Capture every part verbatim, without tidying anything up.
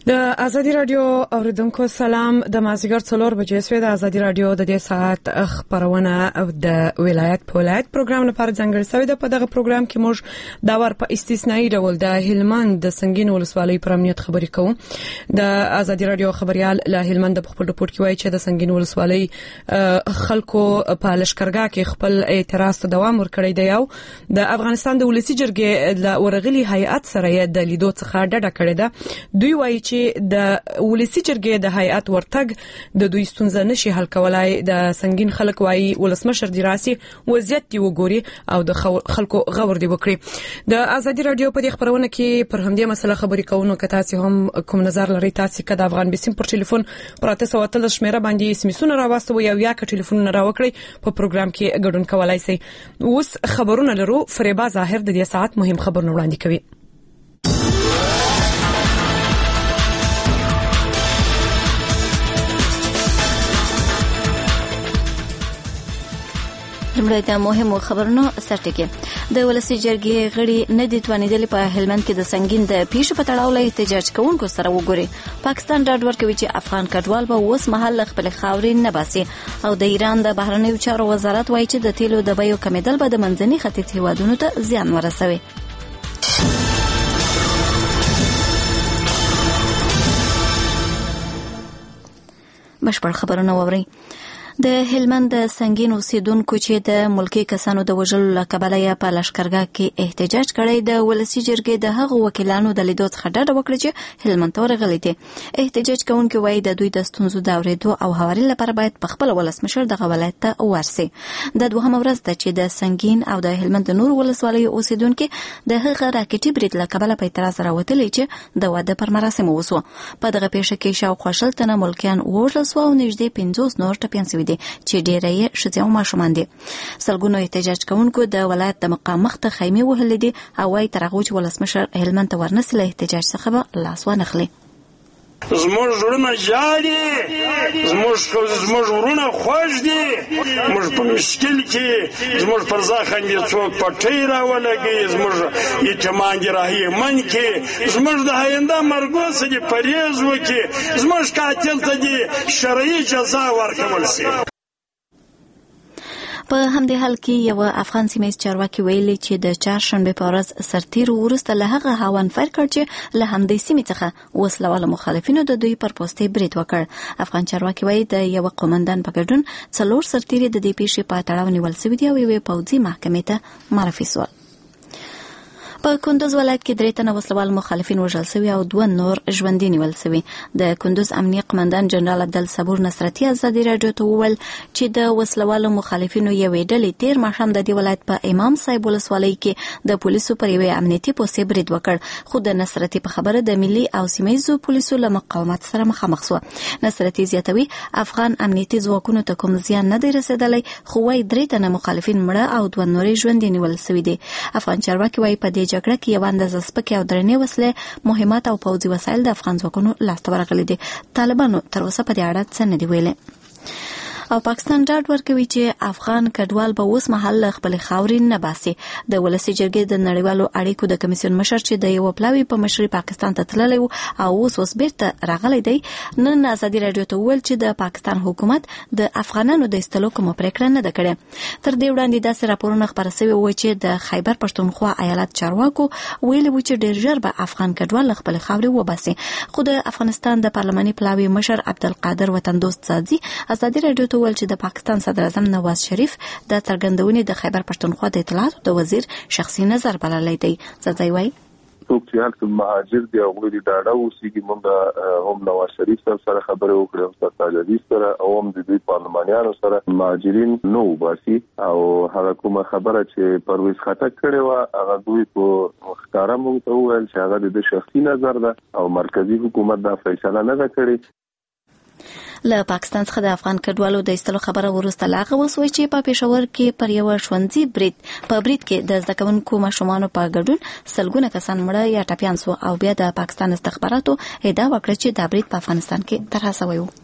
د ازادي رادیو اوریدونکو سلام. د مازیګر څلور بجې سوی د ازادي رادیو د دې ساعت خبرونه او د ولایت په ولایت پروګرام لپاره ځانګړی شوی د په دغه پروګرام کې موږ دا ور په استثنایی ډول د هلمند د سنگین ولسوالۍ پر امنیت خبرې کوو. د ازادي رادیو خبريال له هلمند په خپل رپورت کې وایي چې د سنگین ولسوالۍ خلکو په لشکرګاه کې خپل اعتراض ته دوام ورکړی دی او د افغانستان د ولسی جرګې د ورغلي هیئت سره د لیدو څخه ډډه کړې ده. دوی وایي چې د ولسی جرګې د هیئت ورتګ د دوی ستونزه نشي حل کولای. د سنگین خلک وایي ولسمشر دی راسي وضعیت دی وګوري او د خلکو غور دی وکړي. د ازادي رادیو په دې خبرونه کې پر همدې مسله خبرې کوو. که تاسو هم کوم نظر لرئ تاسو کده افغان بسیم پر ټلیفون پراته سواتل شمیره باندې اسمسونه راوستو یا یا ک ټلیفون راوکړي په پروګرام کې ګډون کولای شئ. اوس خبرونه لرو. فریبا ظاهر د دې ساعت مهم خبرونه وړاندې کوي. لمړی د مهمو خبرونو سرټکی. د ولسی جرګې غړي نه دي توانیدل په هلمند کې د سنگین د پیښو په تړاو له احتجاج کوونکو سره وګوري. پاکستان ډاډ ورکوي چې افغان کډوال به اوس مهال خپل خاورې نه باسي او د ایران د بهرنیو چارو وزارت وایي چې د تیلو د بیو کمیدل به د منځني ختیځ هیوادونو ته زیان ورسوي. بشپړ خبرونه ووري. د هلمند د سنگین اوسیدونکو چې د ملکی کسانو د وژلو له کبله یا په لشکرګاه کې احتجاج کړی د ولسی جرګې د هغو وکیلانو د لیدو څخه ډډه وکړه چې هلمند ته ورغلي دي. احتجاج کوونکي وایي د دوی د ستونزو د اورېدو او هواري لپاره باید په خپل ولسمشر دغه ولایت ته ورسي. د دوهمه ورځ ده چې د سنگین او د هلمند د نور ولسوالیو اوسیدونکو د هغه راکټي برید له کبله په اعتراض راوتلي چې د واده پر مراسم وسو. په دغه پیښه کې شاوخوا شل تنه ملکیان وژل شو او نږدې پنځوس نور ټپیان شوي دي چې ډېر یې ښځې او ماشومان دي. سلګونو احتجاج کوونکو د ولایت د مقام مخ ته خیمې وهلې دي او وايي تر هغه چې ولسمشر هلمند ته ورنسي له احتجاج څخه به لاس وانخلي. زموږ ورونه جاړي، زموږ زموږ ورونه خوښ دي، موږ په مشکل کې زموږ پر ځاخن دي څوک پټۍ راولګي، زموږ یتیمان دي راهي من کې، زموږ د هینده مرګو څخه دي پرهیز وکړي، زموږ قاتل ته دي شرعي جزا ورکول شي. په همدې حال کې یو افغان سیمه چارواکي ویلي چې د چهارشنبه په ورځ سرتیر وروسته له هغه هاون فیر کړ چې له همدې سیمې څخه وسلواله مخالفینو د دوی پر پوسټي برید وکړ. افغان چارواکي وایي د یو قومندان په ګډون څلور سرتیري د دې پیښې په تړاو نیول شوي دي او یوې پوځي محکمې ته معرفي شول. په کندوز ولایت کې درې تنه وسلوال مخالفین وژل شوي او دوه نور ژوندي نیول شوي. د کندوز امنیه قومندان جنرال عبدالصبور نصرتي ازادي رادیو ته وویل چې د وسلوالو مخالفینو یوې ډلې تیر ماښام د دې ولایت په امام صاحب ولسوالۍ کې د پولیسو پر یوې امنیتي پوستې برید وکړ، خو د نصرتي په خبره د ملي او سیمهییزو پولیسو له مقاومت سره مخامخ شو. نصرتي زیاتوي افغان امنیتي ځواکونو ته کوم زیان نه دی رسېدلی، خو وايي درې تنه مخالفین مړه او دوه نورې ژوندي نیول شوي دي. افغان چارواکي وايي په دې جګړه کې یو اندازه سپکې او درنې وسلې، مهمات او پوځي وسایل د افغان ځواکونو لاسته ورغلي دي. طالبانو تر اوسه په دې اړه څه نه دي ویلي. او پاکستان ډاډ ورکوي چې افغان کډوال به اوس مهال خپل خاورې نه باسي. د ولسی جرګې د نړیوالو اړیکو د کمیسیون مشر چې د یو پلاوی په مشرۍ پاکستان ته تللی و او اوس اوس بیرته راغلی دی، نن ازادي رادیو ته وویل چې د پاکستان حکومت د افغانانو د ایستلو کومه پریکړه نه ده کړې. تر دې وړاندې داسې راپورونه خپاره شوي وو چې د خیبر پښتونخوا ایالت چارواکو ویلي و چې ډېر ژر به افغان کډوال خپل خاورې وباسي. خو د افغانستان د پارلماني پلاوی مشر عبدالقادر وطندوست سازي ازادي رادیو ته ویل چې د پاکستان صدر اعظم نواز شریف د څرګندونې د خیبر پښتونخوا د اطلاعاتو د وزیر شخصي نظر بللی دی. زړځای وایي څوک چې هلته مهاجر دي او غوړي ډاډه اوسېږي، موږ هم نواز شریف سره خبرې وکړې او استاد تاج سره او هم د دوی پارلمانیانو سره مهاجرین نو باسي او هغه کومه خبره چې پرویز خټک کړې وه هغه دوی په ښکاره موږ ته وویل چې هغه د شخصي نظر ده او مرکزي حکومت دا فیصله نه ده کړې. له پاکستان څخه د افغان کډوالو د ایستلو خبره وروسته لا هغه وسوي چې په پېښور کې پر یو ښوونځي برید په برید کې د زده کوونکو ماشومانو په ګډون سلګونه کسان مړه یا ټپیان شو او بیا د پاکستان استخباراتو ادعا وکړه چې دا برید په افغانستان کې طرح شوی و.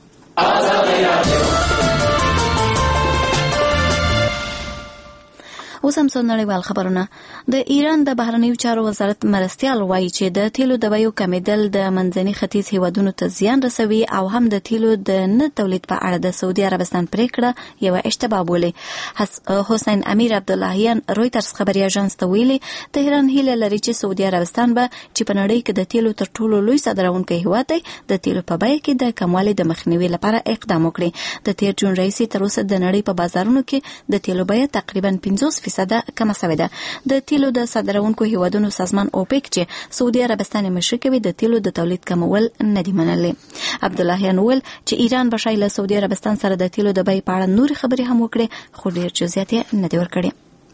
اوس هم څو نړیوال خبرونه. د ایران د بهرنیو چارو وزارت مرستیال وایي چې د تیلو د بیو کمیدل د منځني ختیځ هیوادونو ته زیان رسوي او هم د تیلو د نه تولید په اړه د سعودي عربستان پریکړه یو اشتباه بولي. حسین امیر عبداللهیان رویترز خبري اژانس ته ویلي تهران هیله لري چې سعودي عربستان به چې په نړۍ کې د تیلو تر ټولو لوی صادرونکی هیواد دی د تیلو په بیه کې د کموالي د مخنیوي لپاره اقدام وکړي. د تیر جون رئیس تر اوسه د نړۍ په بازارونو کې د تیلو بیه تقریبا پنځوس فیصد کم شوې ده. د تیلو د صادرونکو هیوادونو سازمان اوپک چې سعودي عربستان مشري کوي د تیلو د تولید کمول نه دی منلي. عبداللهیان ویل چې ایران به شایله سعودي عربستان سره د تیلو د بیې په اړه نور خبرې هم وکړي خو ډیر جزئیات نه دی ورکړي.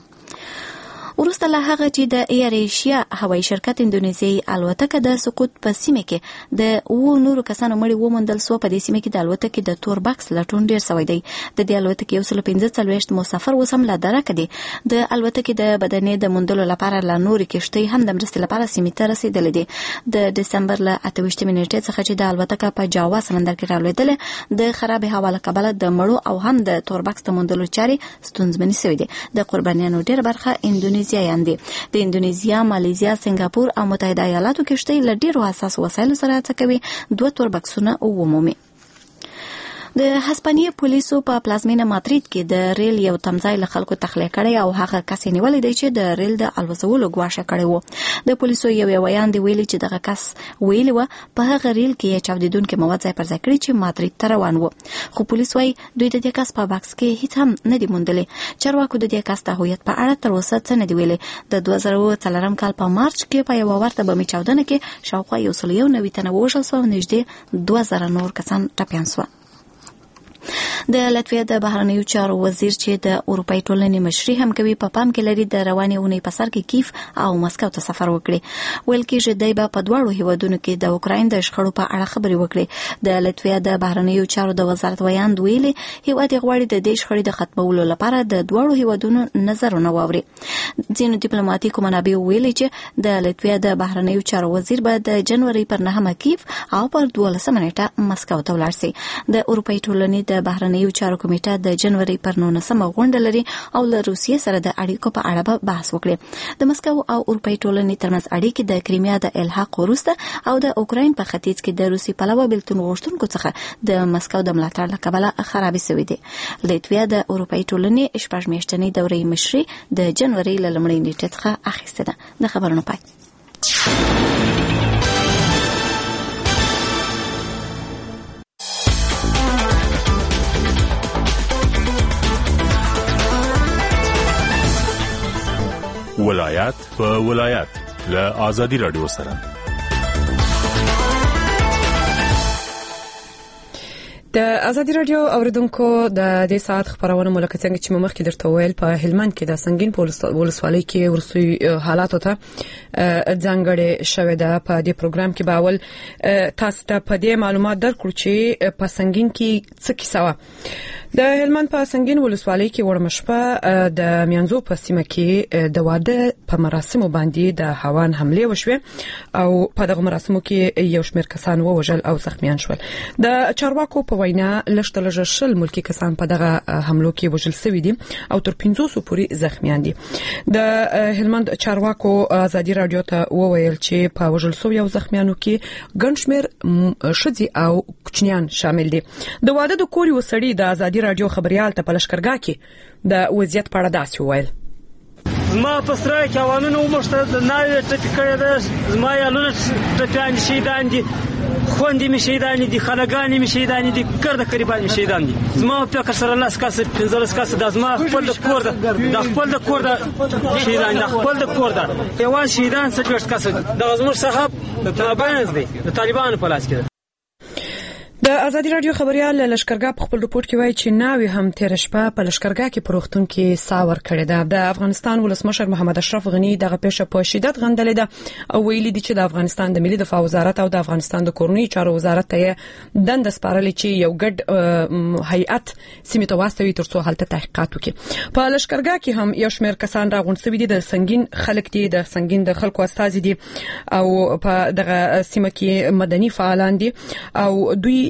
وروسته له هغه چې د ایر ایشیا هوایي شرکت اندونیزیایي الوتکه د سقوط په سیمه کې د اوو نورو کسانو مړي وموندل سو، په دې سیمه کې د الوتکې د تور بکس لټون ډیر سوی دی. د دې الوتکې یو سل پنځه څلوېښت مسافر اوس هم لا درکه دي. د الوتکې د بدنې د موندلو لپاره لا نورې کښتۍ هم د مرستې لپاره سیمې ته رسیدلې دي. د دسمبر له اته ویشتمې نیټې څخه چې د الوتکه په جاوا سمندر کې راولېدله د خراب هوا له کبله د مړو او هم د تور بکس د موندلو چارې ستونزمنې سوي دي. د قربانیانو ډیر برخه اندونیزیایان دي. د اندونیزیا، مالیزیا، سنگاپور او متحده ایالاتو کښتۍ له ډیرو حساس وسایلو سره هڅه کوي دوه تور بکسونه ومومي. د هسپانیې پولیسو په پلازمینه مادرید کې د ریل یو تمځای له خلکو تخلیه کړی او هغه کس یې نیولی دی چې د ریل د الوزولو ګواښه کړی و. د پولیسو یو ویاند ویلي چې دغه کس ویلي و په هغه ریل کې چاودیدونکي مواد ځای پر ځای کړي چې مادرید ته روان و، خو پولیس وایي دوی د دې کس په بکس کې هیڅ هم نه دي موندلي. چارواکو د دې کس د هویت په اړه تر اوسه څه نه دي ویلي. د دوه زره څلورم کال په مارچ کې په یوه ورته بمي چاودنه کې شاوخوا یو سل یو نوي تنه ووژل سوه او نږدې دوه زره نور کسان ټپیان سوه. د لاتویا د بهرنیو چارو وزیر چې د اروپای ټولنې مشري هم کوي په پام کې لري د روانې اونۍ په سر کې کیف او مسکو ته سفر وکړي. ویل کېږي دی به په دواړو هیوادونو کې د اوکراین د شخړو په اړه خبرې وکړي. د لاتویا د بهرنیو چارو د وزارت ویاند ویلي هیواد یې غواړي د دې شخړې د ختمولو لپاره د دواړو هیوادونو نظرونه واوري. ځینو ډیپلوماټیکو منابعو ویلي چې د لاتویا د بهرنیو چارو وزیر به د جنوري پر نهمه کیف او پر دولسمه نیټه مسکو ته ولاړ شي. د اروپای ټولنې د بهرنیو چارو کمیټه د جنوري پر نولسمه غونډه لري او له روسیې سره د اړیکو په اړه به بحث وکړي. د مسکو او اروپای ټولنې ترمنځ اړیکې د کریمیا د الحاق وروسته او د اوکراین په ختیځ کې د روسي پلوه بېلتون غوښتونکو څخه د مسکو د ملاتړ له کبله خرابې سوي دي. لاتویا د اروپای ټولنې شپږ میاشتنۍ دورې مشري د جنوري له لومړۍ نیټې څخه اخیسته ده. د خبرونو پای. ولایت په ولایت له آزادی رادیو سره. د ازادي رادیو اوریدونکو د دې ساعت خبرونه ملکه څنګه چې مخکې درته ویل په هلمند کې د سنگین ولسوالۍ کې ورسوي حالات ته ځانګړې شوې ده. په دې پروګرام کې باول تاسو ته په دې معلومات درکړو چې په سنگین کې څه کیسه وه. د هلمند په سنگین ولسوالۍ کې ورمشپه د میانزو په سیمه کې د واده په مراسمو باندې د هوان حمله وشوه او په دغه مراسمو کې یو شمېر کسان ووژل او زخمیان شول. د چارواکو په وینا لږ تر لږه شل ملکی کسان په دغه حملو کې وژل شوي دي او تر پنځوسو پورې زخمیان دي. د هلمند چارواکو ازادي رادیو ته وویل چې په وژل شوي او زخمیانو کې ګڼ شمېر ښځې او کوچنیان شامل دي. د واده د کور یو سړي د ازادي رادیو خبريال ته په لشکرګاه کې د وضعیت په اړه داسې وویل. زما په سره کې اوانونه ومشته د ناوې ټپي کړی ده، زما یالونه ټپیان دي، شهیدان دي، خوندې مې شهیدان دي، خالګانې مې شهیدان دي، ګرده قریبان مې شهیدان دي. زما په فکر سره لس کسه پنځلس کسه د زما خپل د کور ده، د خپل د کور ده شهیدان، د خپل د کور ده یوازې شهیدان څلوېښت کسه دغه زموږ صاحب د طالبانو دی، د طالبانو په لاس کې ده. د ازادي رادیو خبريال لشکرګاه په خپل رپورت کې وایي چې ناوی هم تیر شپه په لشکرګاه کې پروختون کې ساور کړی ده. د افغانستان ولسمشر محمد اشرف غنی دغه پیښه په شدت غندلې ده او ویلي دي چې د افغانستان د ملي دفاع وزارت او د افغانستان د کورنۍ چارو وزارت ته دند سپارلې چې یو ګډ هیئت سیمه ته واستوي ترڅو هلته تحقیقات وکړي. په لشکرګاه کې هم یو شمېر کسان راغونډ شوي دي، د سنگین خلک دي، د سنگین د خلکو استازي دي او په دغه سیمه کې مدني فعالان دي او دوی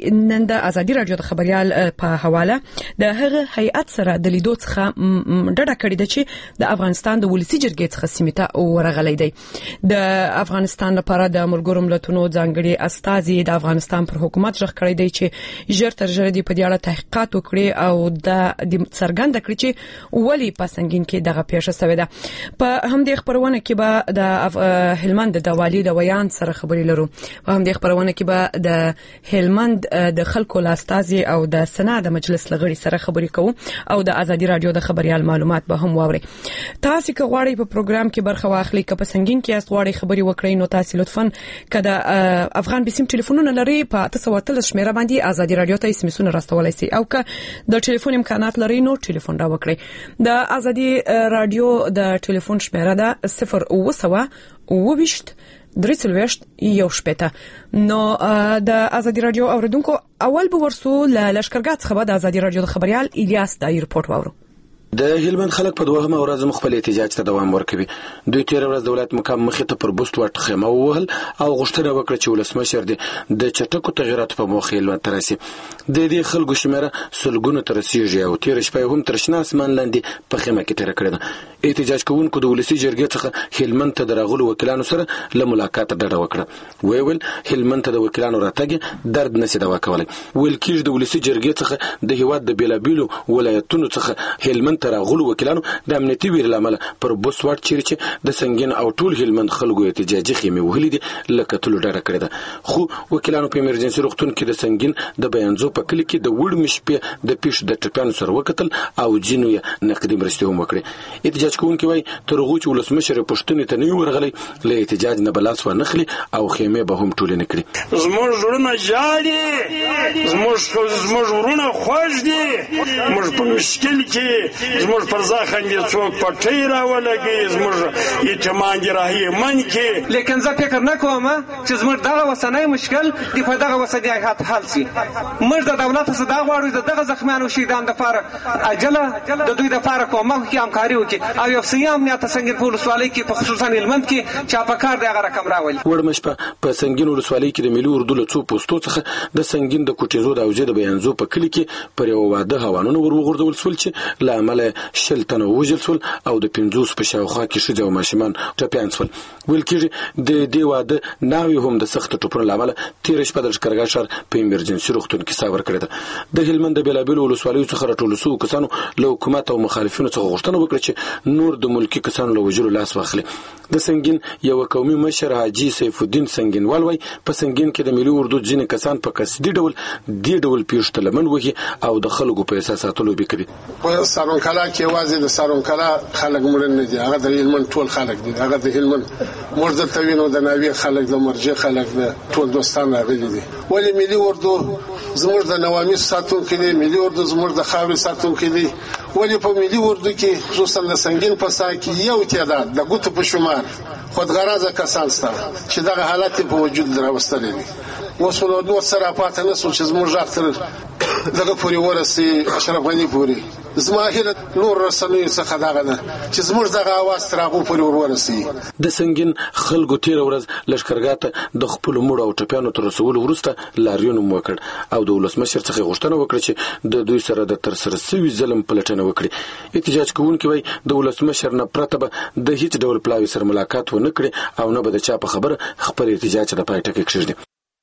نن د ازادي رادیو د خبريال په حواله د هغه هیئت سره د لیدو څخه ډډه کړې ده چې د افغانستان د ولسی جرګې څخه سیمته ورغلې دی د افغانستان لپاره د ملګرو ملتونو ځانګړي استازي د افغانستان پر حکومت ژغ کړی دی چې ژر تر ژره د په اړه تحقیقات وکړي او د څرګند کړي چې ولی په سنگین کې دغه پیښه شوې ده په همدې خبرونه کې به د هلمند د والی د ویان سره خبرې لرو په همدې خبرونه کې به د هلمند د خلکو لاستازي او د سنا د مجلس لغړي سره خبرې کوو او د ازادي رادیو د خبريال معلومات به هم واوري تاسو که غواړئ په پروګرام کې برخه واخلئ که په سنگین کې است غواړئ خبرې وکړئ نو تاسو لطفاً کله افغان بسیم ټلیفونونه لري په تاسو وتل شمیره باندې ازادي رادیو ته اسمسونه راستولای شي او که د ټلیفون امکانات لري نو ټلیفون را وکړئ د ازادي رادیو د ټلیفون شمیره ده صفر اوه سوه اوه ویشت درې څلوېښت یو شپېته نو د ازادي رادیو اوریدونکو اول به ورسو له لشکرګاه څخه د ازادي رادیو د خبريال الیاس دای رپورت واورو د هلمند خلک په دوهمه ورځ مخبل احتجاج ته دوام ورکوي دوی تیر ورځ دولت مقام مخې ته پر بوست وټ خیمه وهل او غوښتنه وکړه چې ولسمشر دي د چټکو تغیراتو په موخه هلمند ترسي د دې خلکو شمیره سلګونه ترسيږي او تیر شپه هم تر شنه اسمان لاندې په خیمه کې تیر کړل احتجاج کوونکو د ولسی جرګې څخه هلمند ته درغلو وکیلانو سره له ملاقات ډډه وکړه وی ویل هلمند ته د وکیلانو راتګ درد نشي دوا کولای ویل کېږي د ولسی جرګې څخه د هیواد د بیلابیلو ولایتونو څخه هلمند ته راغلو وکیلانو د امنیتي ویرې لامل پر بوس وټ چیرې چې د سنگین او ټول هلمند خلکو احتجاجي خیمه وهلې دي لکه ټول ډاره کړې ده خو وکیلانو په ایمرجنسي روغتون کې د سنگین د بیانزو په کلی کې د وړ مشپې د پیښ د ټپیانو سره وکتل او جنو یې نقدي مرستې هم وکړي احتجاج کوونکي وایي تر هغه چې ولسمشر پښتون ته نه ورغلي له احتجاج نه بلاس و نخلي او خیمه به هم ټول نه کړي زموږ ورونه جالي زموږ زموږ ورونه خوښ دي موږ په مشکل کې زموږ پر ځاخن دي څوک پټي راولګي زموږ اعتماد راهي من کې لیکن زه فکر نه کوم چې زموږ دغه وسنۍ مشکل دی په دغه وسنۍ حل شي موږ د دولت څخه دا غواړو دغه زخمیانو شهیدانو لپاره عاجله د دوی لپاره کومه کې همکاري وکړي او یو سیام امنیت څنګه په ولسوالۍ کې په خصوصا هلمند کې چې په کار دغه رقم راولي وړمش په سنگین ولسوالۍ کې د ملي اردو له څو پوسټو څخه د سنگین د کوټیزو د اوجه د بیانزو په کلی کې پر یو واده هوانونو ورغورځول شول چې له عمله شل تنه وژل شول او د پنځوس په شاوخوا کې شجاع او ماشومان ټپيان شول ویل کېږي د دې واده ناوی هم د سخت ټوپونو لامل تیر شپه د لشکرګاه ښار په ایمرجنسي روغتون کې ساور کړی ده د هلمند د بیلابیلو ولسوالیو څخه راټول شوو کسانو له حکومت او مخالفینو څخه غوښتنه وکړه چې نور د ملکی کسانو له وجلو لاس واخلي د سنگین یو قومي مشر حاجی سیف الدین سنگینوال وای په سنگین کې د ملي اردو ځینې کسان په قصدي ډول دی ډول پیښته لمن وهي او د خلکو په احساساتو لوبي کوي په سارون کلا کې وازي د سارون کلا خلک مړ نه دي هغه د هلمند ټول خلک دي هغه د هلمند مرزه توینو د ناوی خلک د مرجه خلک د ټول دوستان راغلي دي ولی ملي اردو زموږ د نوامي ساتون کې دي ملي اردو زموږ د خاوري ساتون کې دي ولی په ملي اردو کې خصوصا د سنگین په سا کې یو تعداد د ګوتو په شمار خودغرضه کسان ستاره چې دغه حالت په وجود راوستل دي وسولو نو سره پاتې نه سو چې زموږ ډاکټر دغه پوری ورسي اشرف غنی پوری زماهره نور رسنوي څخه دغه نه چې زموږ دغه आवाज تراغو پوری ورسي د سنگین خلکو تیر ورځ لشکرګاه ته د خپل مړو او ټپیانو تر رسول ورسته لاریون موکړ او د ولسمشر څخه غوښتنه وکړه چې د دوی سره د تر سره سوي ظلم پلټنه وکړي احتجاج کوونکي وای د ولسمشر نه پرته به د هیڅ ډول پلاوي سره ملاقات ونه کړي او نه به د چا په خبر خبر احتجاج د پای ټکی کړي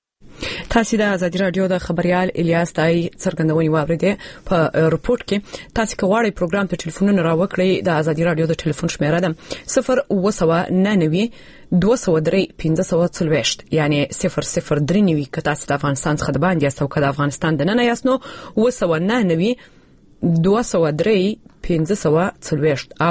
تاسو د ازادي رادیو د خبريال الیاس دای څرګندونې واوریده په رپورت کې تاسو کوړی پروګرام ته ټلیفونونه راوکړئ د ازادي رادیو د ټلیفون شمیره ده صفر اوه سوه نهه نوي دوه سوه درې پنځه سوه څلوېښت یعنی صفر صفر درې نوي که تاسو د افغانستان څخه د باندې یاست او که د افغانستان د ننه یاست نو اوه سوه نهه نوي دوه سوه درې پنځه سوه څلوېښت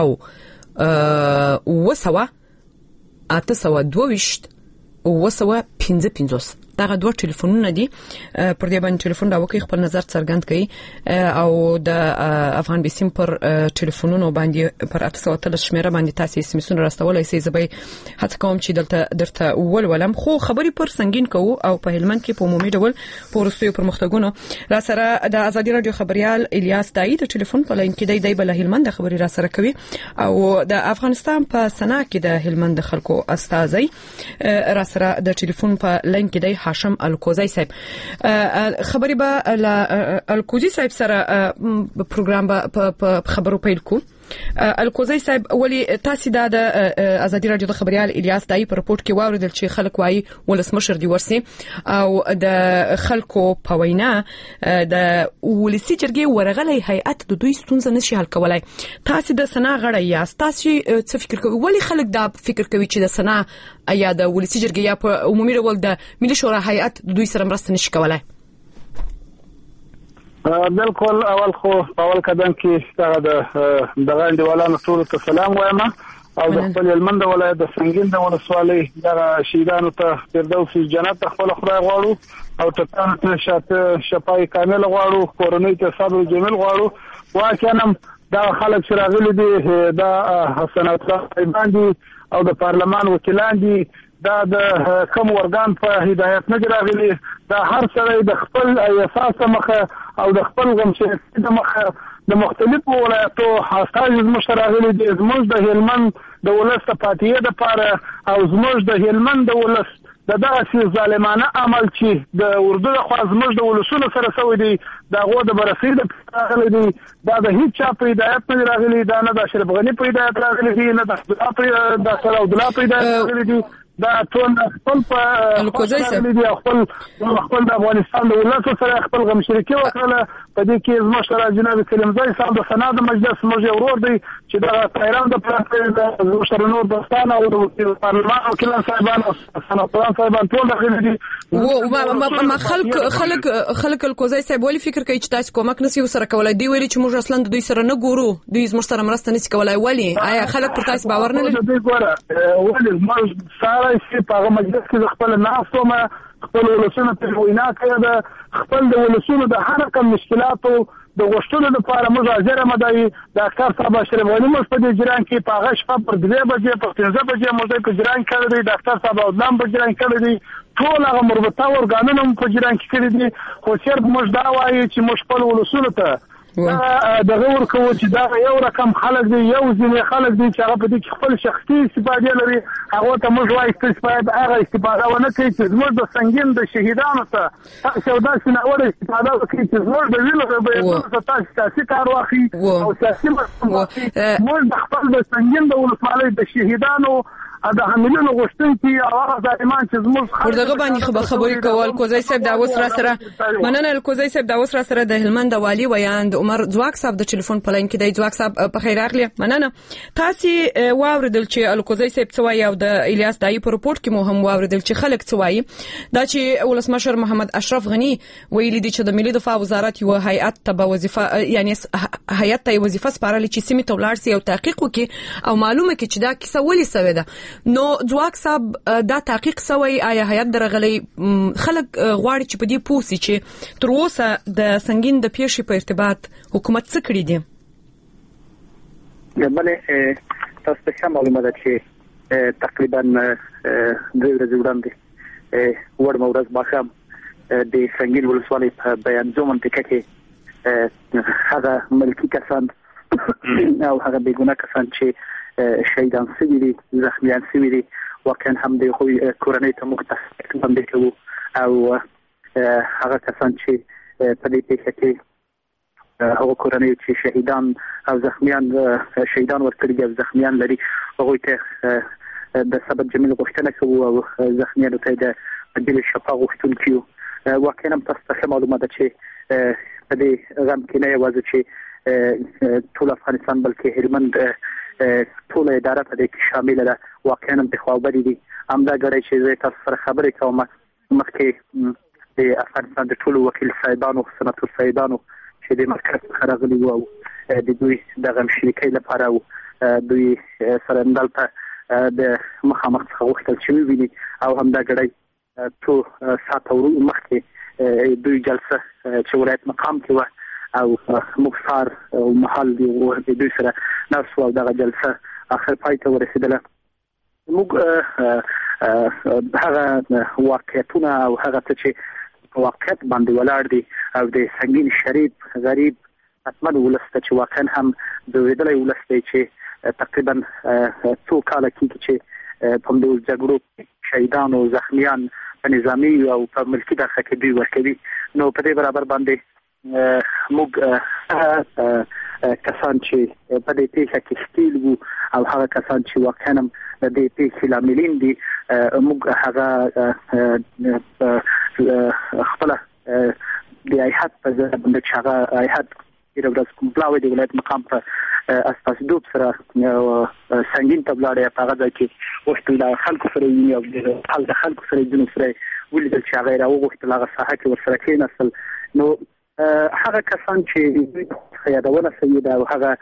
او اوه سوه اته سوه دوه ویشت اوه سوه پنځه پنځوس دغه دوه ټلیفونونه دي پر دې باندې ټلیفون راوکړئ خپل نظر څرګند کړئ او د افغان بسیم پر ټلیفونونو باندې پر اته سوه اتلس شمیره باندې تاسو اسمسونه راستولای شئ زه به هڅه کوم چې دلته درته ولولم خو خبرې پر سنگین کوو او په هلمند کې په عمومي ډول په وروستیو پرمختګونو را سره د ازادي رادیو خبريال الیاس دای د ټلیفون په لاین کې دی دی بل هلمند خبري را سره کوي او د افغانستان په سنا کې د هلمند خلکو استازي را سره د ټلیفون په لاین کې دی هاشم الکوزی صاحب. خبري به الکوزی صاحب سره پروګرام په خبرو پیل کو. الکوزی صاحب ولی تاسو د ازادي رادیو د خبريال الیاس دای په رپورت کې واوریدل چې خلک وایي ولسمشر دی ورسي او د خلکو په وینا د ولسی جرګې ورغلې هیئت د دوی ستونزې نشي حل کولای. تاسو د سنا غړی یاست، تاسو څه فکر کوئ ولی خلک دا فکر کوي چې د سنا یا د ولسی جرګې یا په عمومي ډول د ملي شورا هیئت د دوی سره مرسته نشي کولای؟ بالکل اول خو اول قدم کې ستاسو د دغه انډیوالانو ټول ته سلام وایم او د خپل هلمند ولایت د سنگین د ولسوالۍ د شهیدانو ته فردوس جنت خپل خدای غواړو او ټکان ته شاته شفای کامل غواړو، کورنۍ ته صبر جمیل غواړو. واکه دا خلک چې راغلي دي دا حسن الله باندې او د پارلمان وکیلان دي، دا د کوم ورګان په هدایت نه راغلي، دا هر څه د خپل اساس مخه او د خپل غمشې د مخه د مختلفو ولایتو حساس زموږ راغلي دي. زموږ د هلمند د ولس پاتې د پاره او زموږ د هلمند د ولس د دغه ظالمانه عمل چې د اردو د خوا زموږ د ولسونو سره سوی دی دا غو د برسید راغلي دي، دا د هیڅ چا په هدایت نه راغلي، دا نه د اشرف غنی په هدایت راغلي دي، نه د د صلاح الله په هدایت راغلي دي، دا ټول خپل په الکوزی صاحب دی خپل خپل د افغانستان د ولس سره خپل غم شریکي وکړه. په دې کې زموږ سره جناب کلمزای صاحب د سناد مجلس موږ ورور دی چې دا تایران د پرانټ د زموږ سره نور دوستانه او د پارلمان وکیلان صاحبان او سناتوران صاحبان ټول داخلي دي. و ما خلک خلک خلک الکوزی صاحب ولی فکر کوي چې تاسو کومک نسی وسره کولای دی، ویلي چې موږ اصلا د دوی سره نه ګورو، دوی زموږ سره مرسته نسی کولای. ولی آیا خلک پر تاسو باور نه لري؟ دوی ګوره ولی موږ سره چې په مجلس کې خپل ناستومه خپل ولسونه په وینا کې د خپل د ولسونو د هر کوم مشکلاتو د غوښتلو لپاره موږ حاضر مدعي د ډاکټر صاحب اشرف غنی موږ په دې جریان کې په هغه شپه پر دوه بجې په پنځه بجې موږ په جریان کې دی، ډاکټر صاحب اودلام په جریان کې دی، ټول هغه مربوطه ورګانونه په جریان کې کړی دي. خو چېرته موږ دا وایي چې موږ خپل ولسونو ته دغه ورکو چې دا یو رقم خلک دي، یو ځینې خلک دي چې هغه په دې کې خپل شخصي استفاده لري، هغه ته موږ وایي چې استفاده هغه استفاده ونه کوي چې زموږ د سنگین د شهیدانو ته تاسو داسې نه وړي استفاده وکړي چې زموږ د ویلو به تاسو سیاسي کار واخلي او سیاسي موږ د خپل د سنگین د ولسوالۍ د شهیدانو دا همینو غوښتونکي او هغه ځایمان چې زموږ ورته باندې خبرې کول. کوزی صاحب دا اوس را سره مننه. کوزی صاحب دا اوس را سره د هلمند والی ویاند عمر ځواک صاحب د ټلیفون په لاین کې دی. ځواک صاحب په خیر راغلی. مننه. تاسو واوریدل چې الکوزی صاحب څه وایي او د الیاس دای په رپورت کې مو هم واوریدل چې خلک څه وایي، دا چې ولسمشر محمد اشرف غنی ویلي دي چې د ملي دفاع وزارت یو هیئت ته وظیفه یعنی هیئت ته وظیفه سپارل چې سیمه تولار سي او تحقیق وکړي او معلومه کړي چې دا کیسه ولې سوي ده. نو ځواک صاحب دا تحقیق سوی آیا هیئت درغلي خلک غواړي چې په دې پوسي چې تر اوسه د سنگین د پیښې په ارتباط حکومت څه کړی دی؟ بله تاسو ته معلومه ده چې تقریبا درې ورځې وړاندې وړمه ورځ ماښام د سنگین ولسوالۍ په بیانزو منطقه کې هغه ملکي کسان او هغه بیګناه کسان چې شهیدان شوي دي، زخمیان شوي دي، واقعا هم د خو کورنۍ ته مختلف باندې کوو او هغه کسان چې په دې پیښه کې هغه کورنۍ چې شهیدان او زخمیان شهیدان ورکړي دي او زخمیان لري هغه ته د سبب جمیل غوښتنه کوو او زخمیانو ته د بدیل شفا غوښتل کیو. واقعا هم تاسو ته معلومه ده چې په دې غم کې نه یوازې چې ټول افغانستان بلکې هلمند ټول اداره په دې کې شامل ده. واقعا هم د خواوبري دي همدا غړي چې زه تاسو سره خبرې کوم مخکې د افغانستان د ټول وکیل صاحبانو سناتور صاحبانو چې د مرکز څخه راغلي وو د دوی د غم شریکۍ لپاره او دوی سره دلته د مخامخ څخه وختل چې ویني او همدا غړي ټول ساعت ورو مخکې دوی جلسه چې ولایت مقام کې و او مختار او محل دی ورته دوی سره نفس او دغه جلسه اخر پای ته ورسېدله. موږ هغه واقعیتونه او هغه څه چې واقعیت باندې ولاړ دي او د سنگین شریف غریب اتمن ولسته چې واقعا هم د ویدلې ولسته چې تقریبا څو کال کېږي چې په دې جګړو شهیدان او زخمیان په نظامی او په ملکی برخه کې دوی ورکوي. نو په دې برابر باندې موږ کسان چې په دې پیښه کې ښکیل وو او هغه کسان چې واقعا د دې پیښې لاملین دي موږ هغه خپل د ایحاد په ځای باندې چې هغه ایحاد د ورځ کوم بلاوي د ولایت مقام په اساسدوب سره سنگین تبلاړه په هغه ځای کې وشتل د خلکو سره یې او د خلکو سره د سره ولیدل چې هغه راوغوښتل هغه ساحه کې ورسره کېناستل. نو هغه کسان چې یادونه سوي دا هغه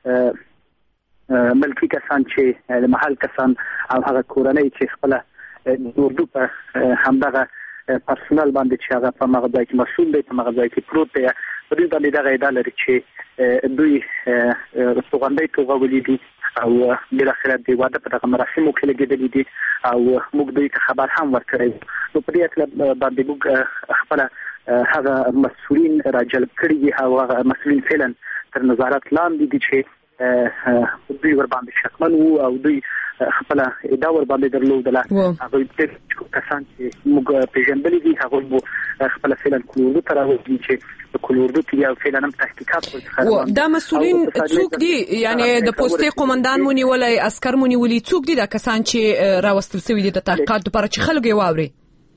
ملکی کسان چې د محل کسان او هغه کورنۍ چې خپل د اردو په همدغه پرسونل باندې چې هغه په مغزا کې مسؤل دی په مغزا کې پروت دی په دې باندې دا غیدا لري چې دوی رسوغندې توغه ولیدي او بل اخرت دی واده په دغه مراسمو کې لګیدل دي او موږ دوی ته خبر هم ورکړی. نو په دې اړه باندې موږ خپل هغه مسؤلین راجلب کړي او هغه مسؤلین فعلا تر نظارت لاندې دي چې دوی ور باندې شکمن وو او دوی خپل ادعا ور باندې درلودله. هغه د کسان چې موږ پیژندل دي هغه خپل فعلا کلوردو تر راوځي چې کلوردو کې یو فعلا هم تحقیقات وکړي. دا مسؤلین څوک دي؟ یعنی د پوسټي قومندان مونږ ولای عسكر مونږ ولي څوک دي دا کسان چې راوستل شوی دي د تحقیقات لپاره چې خلک یې واوري؟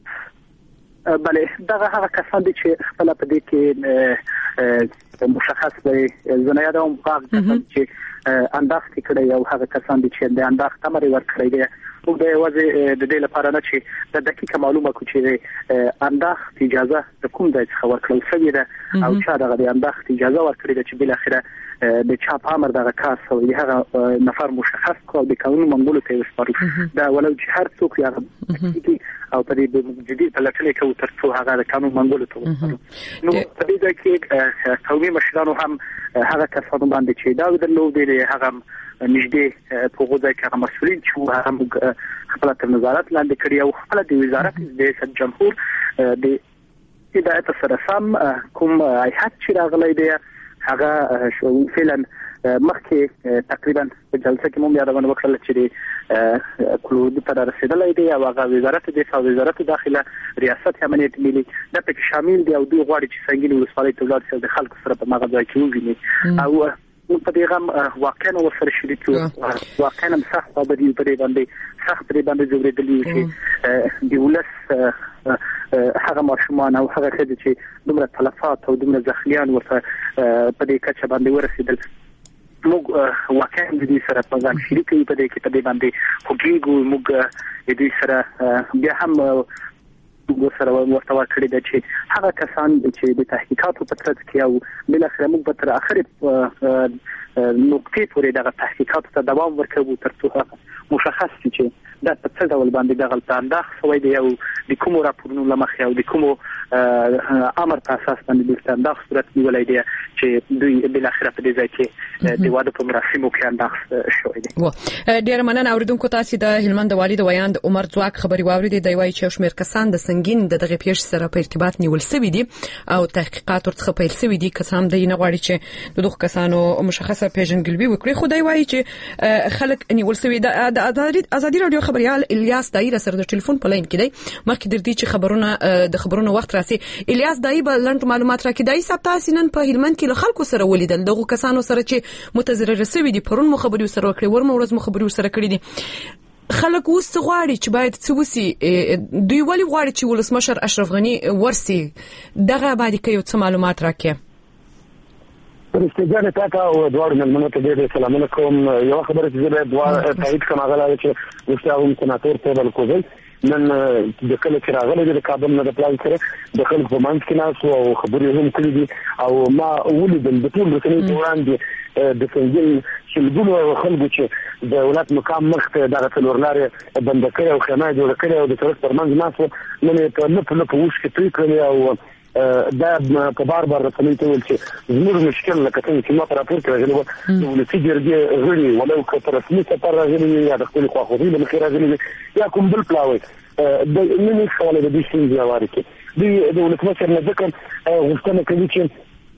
بله دغه هغه کسان دي چې خپل په دې کې مشخص دی زنه یادوم هغه کسان چې انداخت کړي او هغه کسان دي چې د انداخت امر ورکړي دي. موږ د وځي د دې لپاره نه چې د دقیقه معلومه کو چې انداخت اجازه د کوم ځای څخه ورکړل شوې ده او چا دغه د انداخت اجازه ورکړي ده چې بل اخره د چا په امر دغه کار سوی هغه نفر مشخص کو د قانون منګولو ته وسپارل دا ولو چې هر څوک یا او په دې جدي تلټلې کو تر څو هغه د قانون منګولو ته وسپارل. نو په دې کې قومي مشرانو هم هغه کسانو باندې چې دا درلودي هغه نږدې په غوډه کې هغه مسؤلین چې هغه خپل تر نظارت لاندې کړی او خپل د وزارت د ریاست جمهور د هدایت سره سم کوم ایحاد چې راغلی دی هغه شو فعلا مخکې تقریبا په جلسه کې مو یادونه وکړه چې کلود تر رسیدلای دی او هغه وزارت د دفاع وزارت داخله ریاست امنیت ملي د پک شامل دی او دوی غواړي چې سنگین ولسوالۍ تولید سره د خلکو سره په مغزا کې وګیني او نو په دې غم واقعا ورسره شریک واقعا سخت په دې په باندې سخت په باندې جوړېدلی چې د ولس هغه ماشومان او هغه خدای چې دومره تلفات او دومره زخمیان ورته په دې کچه باندې ورسېدل. موږ واقعا د دې سره په ځان شریک یو په دې کې په دې باندې خوږیږو. موږ د دې سره بیا هم موږ سره ورته کړی دی چې هغه کسان چې د تحقیقاتو په ترڅ کې او بل اخر موږ به تر اخر نقطې پورې دغه تحقیقاتو ته دوام ورکوو تر څو مشخص شي چې دا په څه ډول باندې دغه تانداخ شوی دی او د کومو راپورونو لمخې او د کومو امر په اساس باندې د تانداخ صورت نیولای دی چې دوی بل اخر په دې ځای کې د واده په مراسمو کې انداخ شوی دی. ډیر مننه اوریدونکو تاسو د هلمند والي د ویاند عمر ځواک خبري واوریدي دی وايي چې شمیر کسان د سنگین د دغه پیښ سره په ارتباط نیول شوی دي او تحقیقات ورڅخه پیل شوی دي کسان د نه غواړي چې دغه کسانو مشخصه پیژنګلوي وکړي. خدای وايي چې خلک نیول شوی د ازادي رادیو خبريال الیاس دایره سره د ټلیفون په لاین کې دی. مخکې در دي چې خبرونه د خبرونو وخت راسي. الیاس دای به لنډ معلومات راکړي. دای سب تاسو نن په هلمند کې له خلکو سره ولیدل دغه کسانو سره چې متضرر شوی دي پرون مو خبري سره وکړي ورمو ورځ مو خبري سره کړی دي. خلک اوس غواړي چې باید څه وسی دوی ولی غواړي چې ولسمشر اشرف غنی ورسي دغه باندې کې یو څه معلومات راکړي. پرستګان تاته او دوړ ملمنه ته دې سلام علیکم. یو خبره چې زه دوه تایید کوم هغه چې مستعون سناتور ته بل کوزل نن د کله چې راغلی د کابل نه د پلان سره د خلکو په منځ کې ناس او خبرې هم کړې دي او ما ولیدل د ټول رسنۍ وړاندې د سنجل شلګونو خلکو چې د ولایت مقام مخ ته دغه څلورلارې بند کړي او خیمه جوړ کړي او د طرف پر منځ ناس نن په نه په نه په وښ کې توی کړي او دا په بار بار رسنۍ ته ول چې زموږ مشکل لکه څنګه چې ما پر راپور کې راغلی و نو ولسی جرګې غړي ولو که پر رسمي سفر راغلي یا د خپل خواخوږي له مخې راغلي یا کوم بل پلاوي د نن څه ولې د دې څنګه واري کې د ولسمشر نه ځکه غوښتنه کوي چې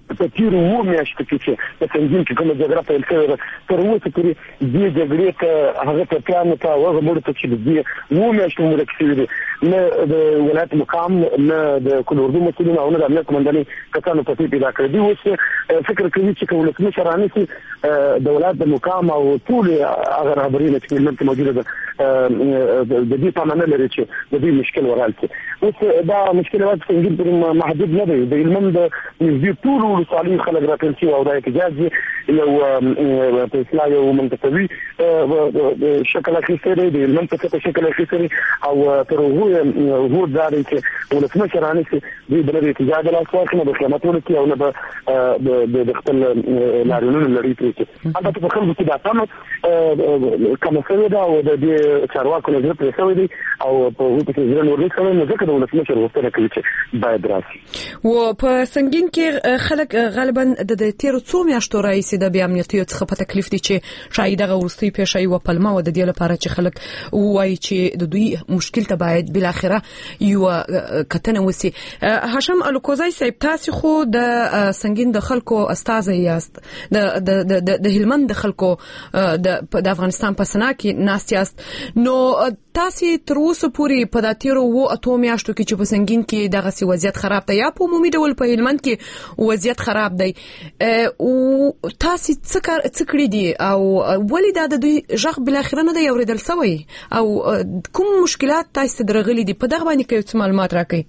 په تیر وو میاشتو کې چې د سنگین کې کومه جګړه پیل کړې تر اوسه پورې دې جګړې ته هغه ته پلان ته هغه مړ ته چې دې وو میاشتو مړ کړی دي نه د ولایت مقام نه د کل اردو مسؤلین او نه د امنیت قومندانۍ کسانو په دې پیدا کړی دي. اوس فکر کوي چې کولک مشرانه سي د ولایت د مقام او ټول هغه رهبري چې ملت موجوده ده د دې په معنی لري چې د دې مشکل ورالتي. اوس دا مشکلات څنګه پر محدود نه دي. د علم د نږدې ټول ولسوالۍ خلک راټول شي او د احتجاج یو په اصلاح یو منطقوي شکل اخیستل دي. د علم په شکل اخیستل او تر هغه هو داري چې ولسمشرانه چې د بلد احتجاج له اساس نه د خدماتو کې او نه د د خپل لارونو لري چې هغه په خلکو کې دا تاسو کوم څه دا او د دې چارواکو نظر پرې شوی دی او په هغه کې ځل ورسره نو ځکه د ولسمشر وستره کوي چې باید راشي. و په سنگین کې خلک غالبا د تیر څو میاشتو راځي د بیا امنیتي څخه په تکلیف دي چې شاید دغه ورستي پیښې و پلمه و د دې لپاره چې خلک وایي چې د دوی مشکل ته باید بل اخره یو کتنه وسی. هاشم الکوزای صاحب تاسو خو د سنگین د خلکو استاد یاست د د د هلمند د خلکو د افغانستان په سنا کې ناست یاست نو تاسو تر اوسه پورې په داتیرو وو اته میاشتو کې چې په سنگین کې دغه سی وضعیت خراب دی یا په عمومي ډول په هلمند کې وضعیت خراب دی او تاسو څه کار څه کړی دي او ولې دا د دوی ژغ بل اخر نه دی اوریدل سوی او کوم مشکلات تاسو درغلي دي په دغه باندې کې څه معلومات راکړئ.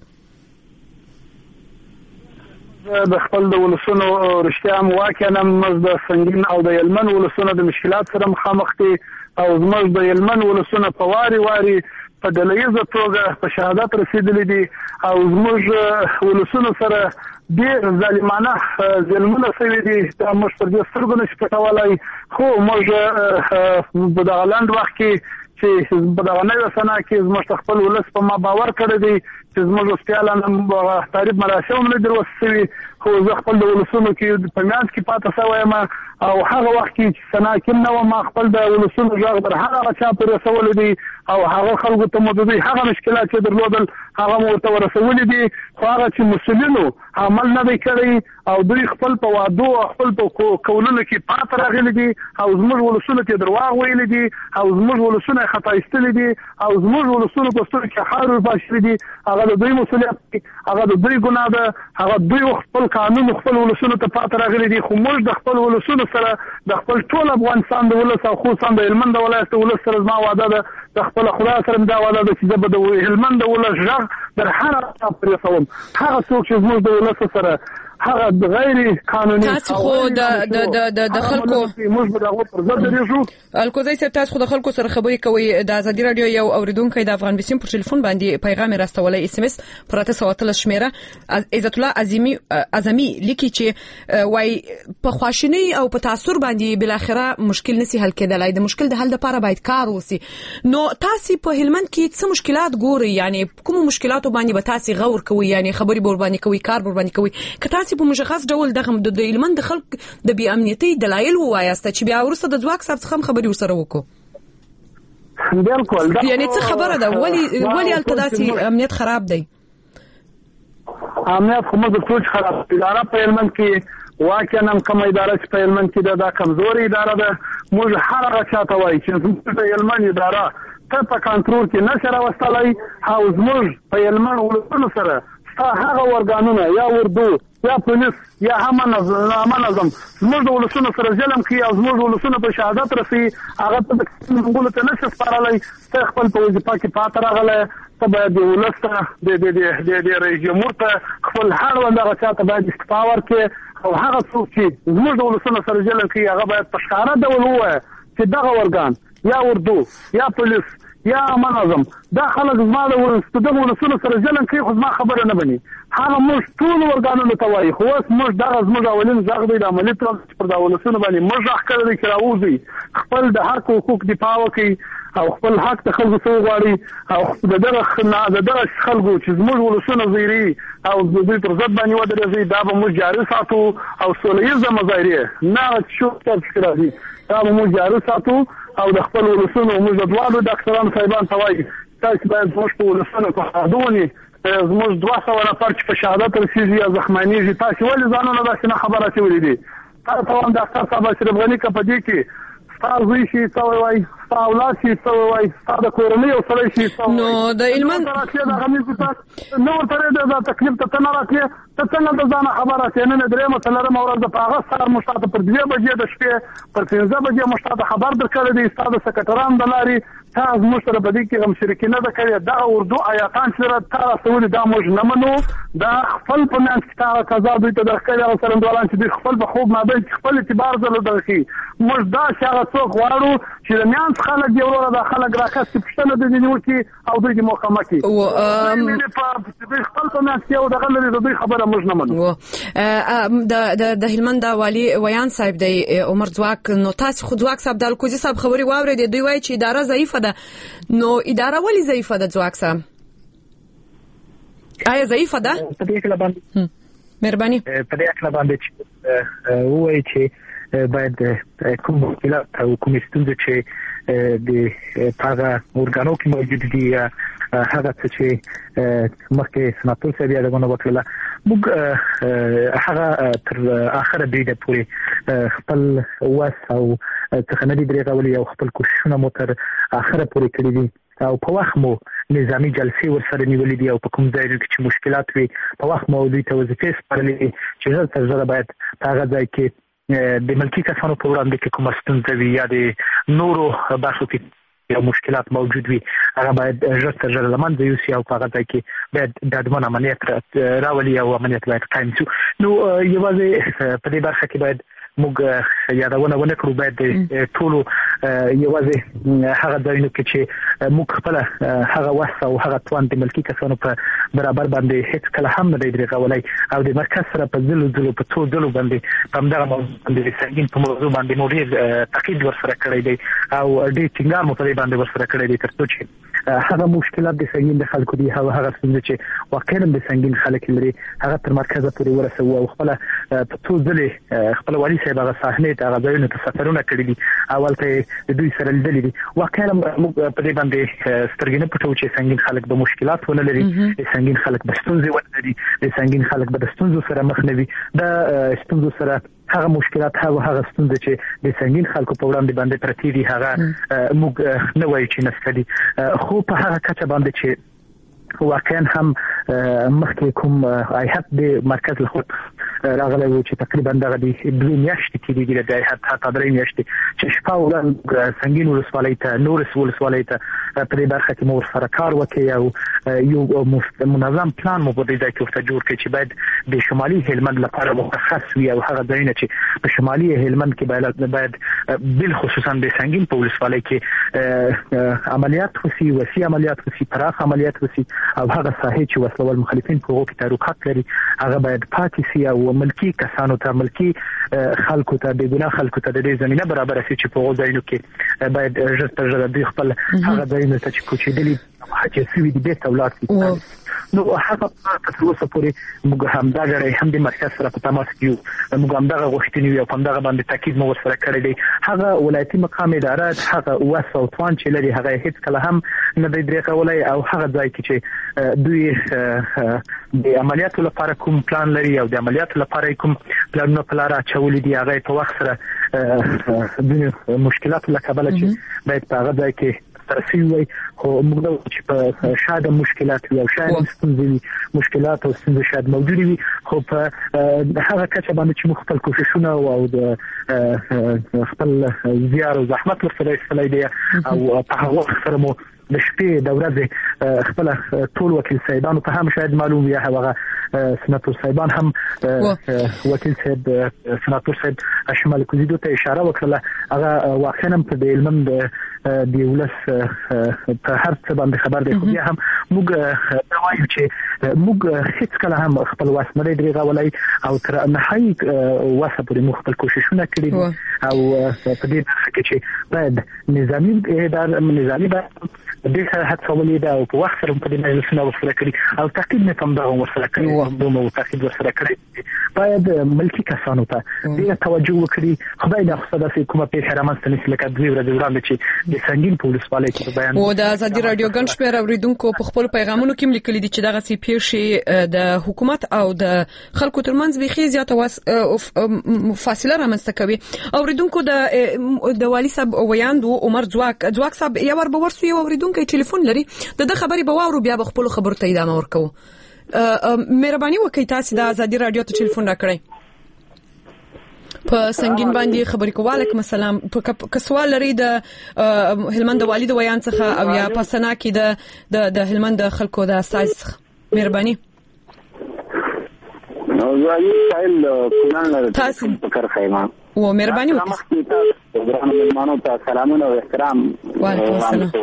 د خپل د ولسونو رښتیا واقعا موږ د سنگین او د هلمند ولسونو د مشکلات سره مخامخ دي او زموږ د هلمند ولسونو په واري واري په دلیزه توګه په شهادت رسیدلي دي او زموږ ولسونو سره ډېر ظالمانه ظلمونه شوي دي. دا موږ پر دې سترګو نشو پټولای خو موږ په دغه لاند وخت کې چې په دغه نوې سنه کې زموږ خپل ولس په ما باور کړی دی چې زموږ استیالان تعریف مراسم نه دروسوي خو زه خپل د ولسونو کې په میانس کې پاتې شوم او هغه وخت کې سنا کې نو ما خپل د ولسونو ژغ در هغه چا پر رسول دي او هغه خلکو ته مدوي هغه مشکلات چې درلودل هغه مو ته ورسول دي خو هغه چې مسلمانو عمل نه دی کړی او دوی خپل په وادو خپل په کولونو کې پاتې راغلي دي او زموږ ولسونو ته درواغ ویل دي او زموږ ولسونو خطا ایستل دي او زموږ ولسونو په ستر کې خارو باشري دي هغه د دوی مسؤلیت هغه د دوی ګناه ده هغه دوی خپل قانون خپل ولسونو ته پاتې راغلي دي خو موږ د خپل ولسونو سره د خپل ټول افغانستان د ولس او خصوصا د هلمند ولایت ولس سره زما وعده ده د خپل خدای سره دا وعده ده چې زه د هلمند ولس ژغ در هر ځای پرې کوم هغه څوک چې زموږ د ولس سره هغه غیر قانوني تاسو خو د د د د خلکو موږ به هغه پر ضد لرو. الکوزای صاحب تاسو خو د خلکو سره خبرې کوي د ازادي رادیو یو اوریدونکو د افغان بسیم په ټلیفون باندې پیغام راستولای اس ام اس پراته سواتل شمیره عزت الله اعظمي اعظمي لیکي چې وای په خواشنی او په تاثر باندې بل اخره مشکل نسی حل کېدلای د مشکل د حل لپاره باید کار وسی. نو تاسو په هلمند کې څه مشکلات ګوري یعنی کوم مشکلات باندې به تاسو غور کوي یعنی خبري بور باندې کوي کار بور باندې کوي که تاسو په مشخص ډول دغه د هلمند د خلک د بی امنیتي دلایل وایاست چې بیا ورسته د ځواک صاحب څخه خبري وسره وکړو بالکل یعنی څه خبره ده ولی ولی التداسي امنیت خراب دی امنیت خو موږ ټول خراب اداره په هلمند کې واقعا کوم اداره چې په هلمند کې دا کمزوري اداره ده موږ هر هغه چاته وایي چې زموږ د هلمند اداره ته په کنټرول کې نشه راوستلای او زموږ په هلمند ولسونو سره هغه ورګانونه یا وردو یا پولیس یا هم نظم زموږ د ولسونو سره ظلم کوي او زموږ ولسونو په شهادت رسي هغه ته موږ ته نشه سپارلای ته خپل په وظیفه کې پاتې راغله ته باید د ولس ته د د د د رئیس جمهور ته خپل هر وندغه چاته باید استفاده ورکړي او هغه څوک چې زموږ د ولسونو سره ظلم کوي هغه باید په ښکاره ډول ووایي چې دغه ورګان یا وردو یا پولیس یا منظم دا خلک زما د ولسونو ولسونو سره ځلن کوي خو زما خبره نه بني هغه موږ ټول ورګانونو ته وایي خو اوس موږ دغه زموږ اولین ځغ دی د عملي ترانسپورت پر د ولسونو باندې موږ ځغ کړی چې راوځي خپل د حق حقوق دفاع وکړي او خپل حق ته خلکو څو غواړي او د دغه نه د دغه خلکو چې زموږ ولسونو زیری او د دې تر ضد باندې ودرېږي دا به موږ جاري ساتو او سولهییزه مظاهرې نه چې څه راځي دا به موږ جاري ساتو او د خپل ولسونو موږ د دوه ډاکټرانو صاحبان ته وایي تاسو باید زموږ په ولسونو په خادونی زموږ دوه سوه نفر چې په شهادت رسیږي یا زخمانېږي تاسو ولې ځانونه داسې نه خبره شوي دي تاسو هم ډاکټر صاحب اشرف غني که په دې کې ستا زوی شي څه وایي ستا اولاد شي څه وایي ستا د کورنۍ یو سړی شي نو د هلمند نه ورته د تکلیف ته ته نه راتلې ته څنګه د ځانه خبره شې نن درېیمه څلورمه ورځ د په هغه سهار موږ تاته پر دوې بجې د شپې پر پنځه بجې موږ تاته خبر درکړی دی ستا د سکرټرانو د لارې تا زموږ سره په دې کې غم شریکي نه ده کړې دغه اردو آیاتان چې تا راسولي دا موږ نه منو دا خپل په منځ کې تا هغه قضا دوی ته درکړې هغه څرنګوالان چې دوی خپل په خوب مابین کې خپل اعتبار زله دغه کړي موږ داسې هغه څوک غواړو چې د میانځ خلک دې وروره دا خلک راکستې پوښتنه د دې وکړي او دوی دې محکمه کړي دوی خپل په منځ کې یو دغه لري د دوی خبره موږ نه منو د هلمند والي ویان صاحب دی عمر ځواک نو تاسو خو ځواک صاحب د الکوزي صاحب خبري واورېدې دوی وایي چې اداره ضعیفه ده نو اداره ولې ضعیفه ده ځواک صاحب آیا ضعیفه ده په دې کې باندې مهرباني په دې کې باندې چې وایي چې باید کوم مشکلات او کوم ستونزې چې د هغه اورګانو کې موجود دي هغه چې مخکې سناتور صاحب یې دغه وکړه موږ هغه تر اخره دې پورې خپل واس او څنګه دې درغولي او خپل کوششونه مو تر اخره پورې کړی دي او په وخت مو نظامی جلسې ورسره نیولې دي او په کوم ځای کې چې مشکلات وي په وخت مو دوی ته وظیفې سپارلې دي چې زړه تر زړه باید هغه ځای کې د ملکی کسانو په وړاندې کې کوم ستونزې وي یا د نورو برخو کې یا مشکلات موجود وي هغه باید ژر تر ژره له منځه یوسي او په هغه ځای کې باید ډاډمن عملیات راولي او عملیات باید قایم شي نو یوازې په دې برخه کې باید موږ یادونه ونه کړو باید ټول یوازې هغه ځایونه کې چې موږ خپل هغه وس او هغه توان د ملکی کسانو په برابر باندې هیڅ کله هم نه دی درغولای او د مرکز سره په ځلو ځلو په څو ځلو باندې په همدغه باندې سنگین په موضوع باندې مو ډېر تاکید ورسره کړی دی او ډېر ټینګار مو په دې باندې ورسره کړی دی ترڅو چې هغه مشکلات د سنگین د خلکو دي هغه هغه څنګه چې واقعا د سنگین خلک لري هغه تر مرکز پورې ورسوي او خپل په څو ځلې خپل والي صاحب هغه صحنه ته هغه ځایونه ته سفرونه کړی دي اول ته دوی سره لیدلې دي واقعا موږ په دې باندې سترګې نه پټو چې سنگین خلک به مشکلات ونه لري سنگین خلک به ستونزې ونه لري سنگین خلک به د ستونزو سره مخ نه وي د ستونزو سره هغه مشکلات هغه هغه ستونزې چې د سنگین خلکو په وړاندې باندې پرتی دي هغه موږ نه وایو چې نشته دي خو په هغه کچه باندې چې واقعا هم مخکې کوم ایهات د مرکز له خوا راغلی و چې تقریبا دغه د دوه میاشتې کې دی د ایهات حتی درې میاشتې چې شپه ولر سنگین ولسوالۍ ته نورس ولسوالۍ ته په دې برخه کې مو سره کار وکړي او یو منظم پلان مو په دې ځای کې ورته جوړ کړي چې باید د شمالي هلمند لپاره مختص وي او هغه ځایونه چې په شمالي هلمند کې باید بل خصوصا د سنگین په ولسوالۍ کې عملیات وسی وسی عملیات وسی پراخ عملیات وسی او هغه ساحې چې وسلوال مخالفین په وګړو کې تعلقات لري هغه باید پاتې سي او ملکی کسانو ته ملکی خلکو ته د ګناه خلکو ته د دې زمينه برابر شي چې په وګړو کې باید ژر تر ژره د خپل هغه ځایونه ته چې کوچېدلي چې سوي دي به تولات نو هغه په اوسه پورې موږ هم دا غړي هم د مرکز سره په تماس کې یو موږ هم دا غوښتنې یو په دغه باندې تاکید مو سره کړی دی هغه ولایتي مقام اداره هغه وسه او توان چې لري هغه هیڅ کله هم نه دی درېغولای او هغه ځای کې چې دوی د عملیاتو لپاره کوم پلان لري او د عملیاتو لپاره کوم پلانونه په لار اچولې دي هغه په وخت سره د مشکلاتو لکبل چې باید په هغه ځای کې ترسيوي خو موږ چې په شاده مشکلات او شاده ستونزې مشکلات او ستونزې شاده موجود وي خو په هغه کچه باندې چې مخ خپل کوششونه او د خپل زیار او زحمت سره استفاده دي او په هغه وخت سره مو د شپې د ورځې خپل ټول وکیل صاحبانو ته هم شاید معلوم وي هغه سناتور صاحبان هم وکیل صاحب سناتور صاحب شمال کوزیدو ته اشاره وکړه هغه واقعا په د علم د ولس په هر څه باندې خبر دی خو بیا هم موږ وایو چې موږ هیڅ کله هم خپل واسمه لري غولای او تر نهایي واسه پورې موږ خپل کوششونه کړی او په دې برخه کې چې باید نظامی اداره نظامی ډېر هڅولې ده او په وخت سره په دې مجلسونه ورسره کړي او تعقیب نه کوم دغه ورسره کړي دومره تعقیب ورسره کړي باید ملکی کسانو ته ډېر توجه وکړي خدای دا خو داسې کومه پیښه رامنځته نشي لکه دوی ورځې وړاندې چې د سنگین په ولسوالۍ کې بیان او د ازادي رادیو ګڼ شمېر اوریدونکو په خپل پیغامونو کې لیکلي دي چې دغه سي پیښې د حکومت او د خلکو ترمنځ بيخي زیاته فاصله رامنځته کوي اوریدونکو د د والی صاحب ویاندو عمر ځواک ځواک صاحب یو ور به ورسوي اوریدونکو ټلیفون لري د خبري به واورو بیا خپل خبرو ته ادامه ورکو مهرباني وکړئ تاسو د ازادي رادیو ته ټلیفون راکړئ په سنگین باندې خبرې کوم وعلیکم السلام په سوال لري د هلمند والی د ویان څخه او یا پسنا کې د د هلمند خلکو د اساس مهرباني نو زاوی سایل کونان تاسو فکر خیمه و مهرباني وکړئ پروګرام مېلمانو ته سلامونه او احترام وعلیکم السلام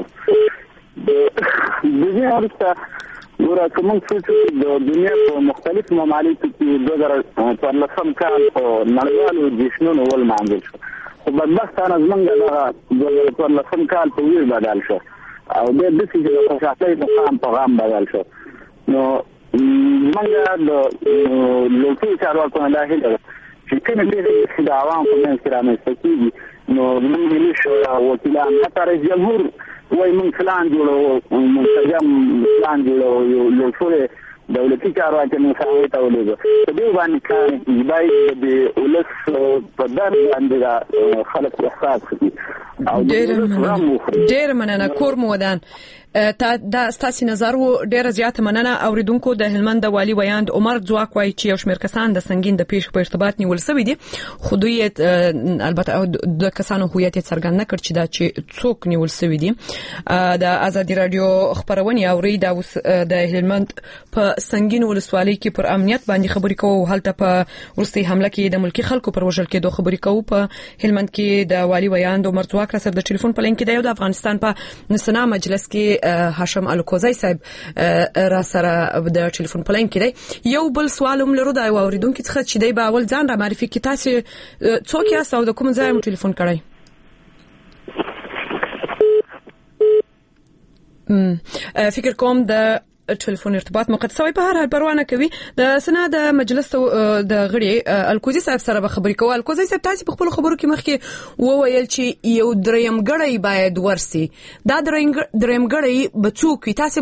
دغه ورته ګوره کوم څه د دنیا په مختلف ممالکو کې د دوه هزار څلورم کال په نړیوالو جشنونو ول مانځل شو خو بدبختانه زمونږ دغه دوه هزار څلورم کال په ویر بدل شو او د دې چې د خوشحالۍ مقام په غام بدل شو نو موږ د لوکي چارواکو نه هیله چې کله دې د عوام په منځ کې رامنځته کیږي نو موږ ملي شورا وکیلان حتی رئیس جمهور وای من فلان جوړو منسجم فلان جوړو یو لوټوله دولتي چارواکي مساوي ته ولېږه په دې باندې کار باید د ولس په دار باندې خلک احساس کړي او ډېر مننه کور مودان تا دا ستاسو نظر و ډېر زیات مننه اوریدونکو د هلمند والی ویاند عمر ځواک وای چې یو شمېر کسان د سنگین د پیښ په ارتباط نیول شوی دي خو دوی البته د کسانو هویت څرګند نه کړ چې دا چې څوک نیول شوی دي د ازادي رادیو خبرونه اوري دا د هلمند په سنگین ولسوالۍ کې پر امنیت باندې خبرې کوو هلته په ورستي حمله کې د ملکی خلکو پر وژل کېدو خبرې کوو په هلمند کې د والی ویاند عمر ځواک را سره د ټلیفون په لین کې د افغانستان په نسنا مجلس کې هاشم الکوزی صاحب را سره د ټلیفون په لین کې دی یو بل سوال هم لرو دا اوریدونکو څخه چې دی به اول ځان را معرفي کړي تاسو څوک یاست او د کوم ځای مو ټلیفون کړی فکر کوم د ټلیفون ارتباط موقت سوي په هر حال پروانه کوي د سنا د مجلس د غړي الکوزي صاحب سره به خبرې کوي الکوزي صاحب تاسو په خپل خبرو کې مخکې وویل چې یو دریم غړی باید ورسي دا دریم دریم غړی بچوک تاسو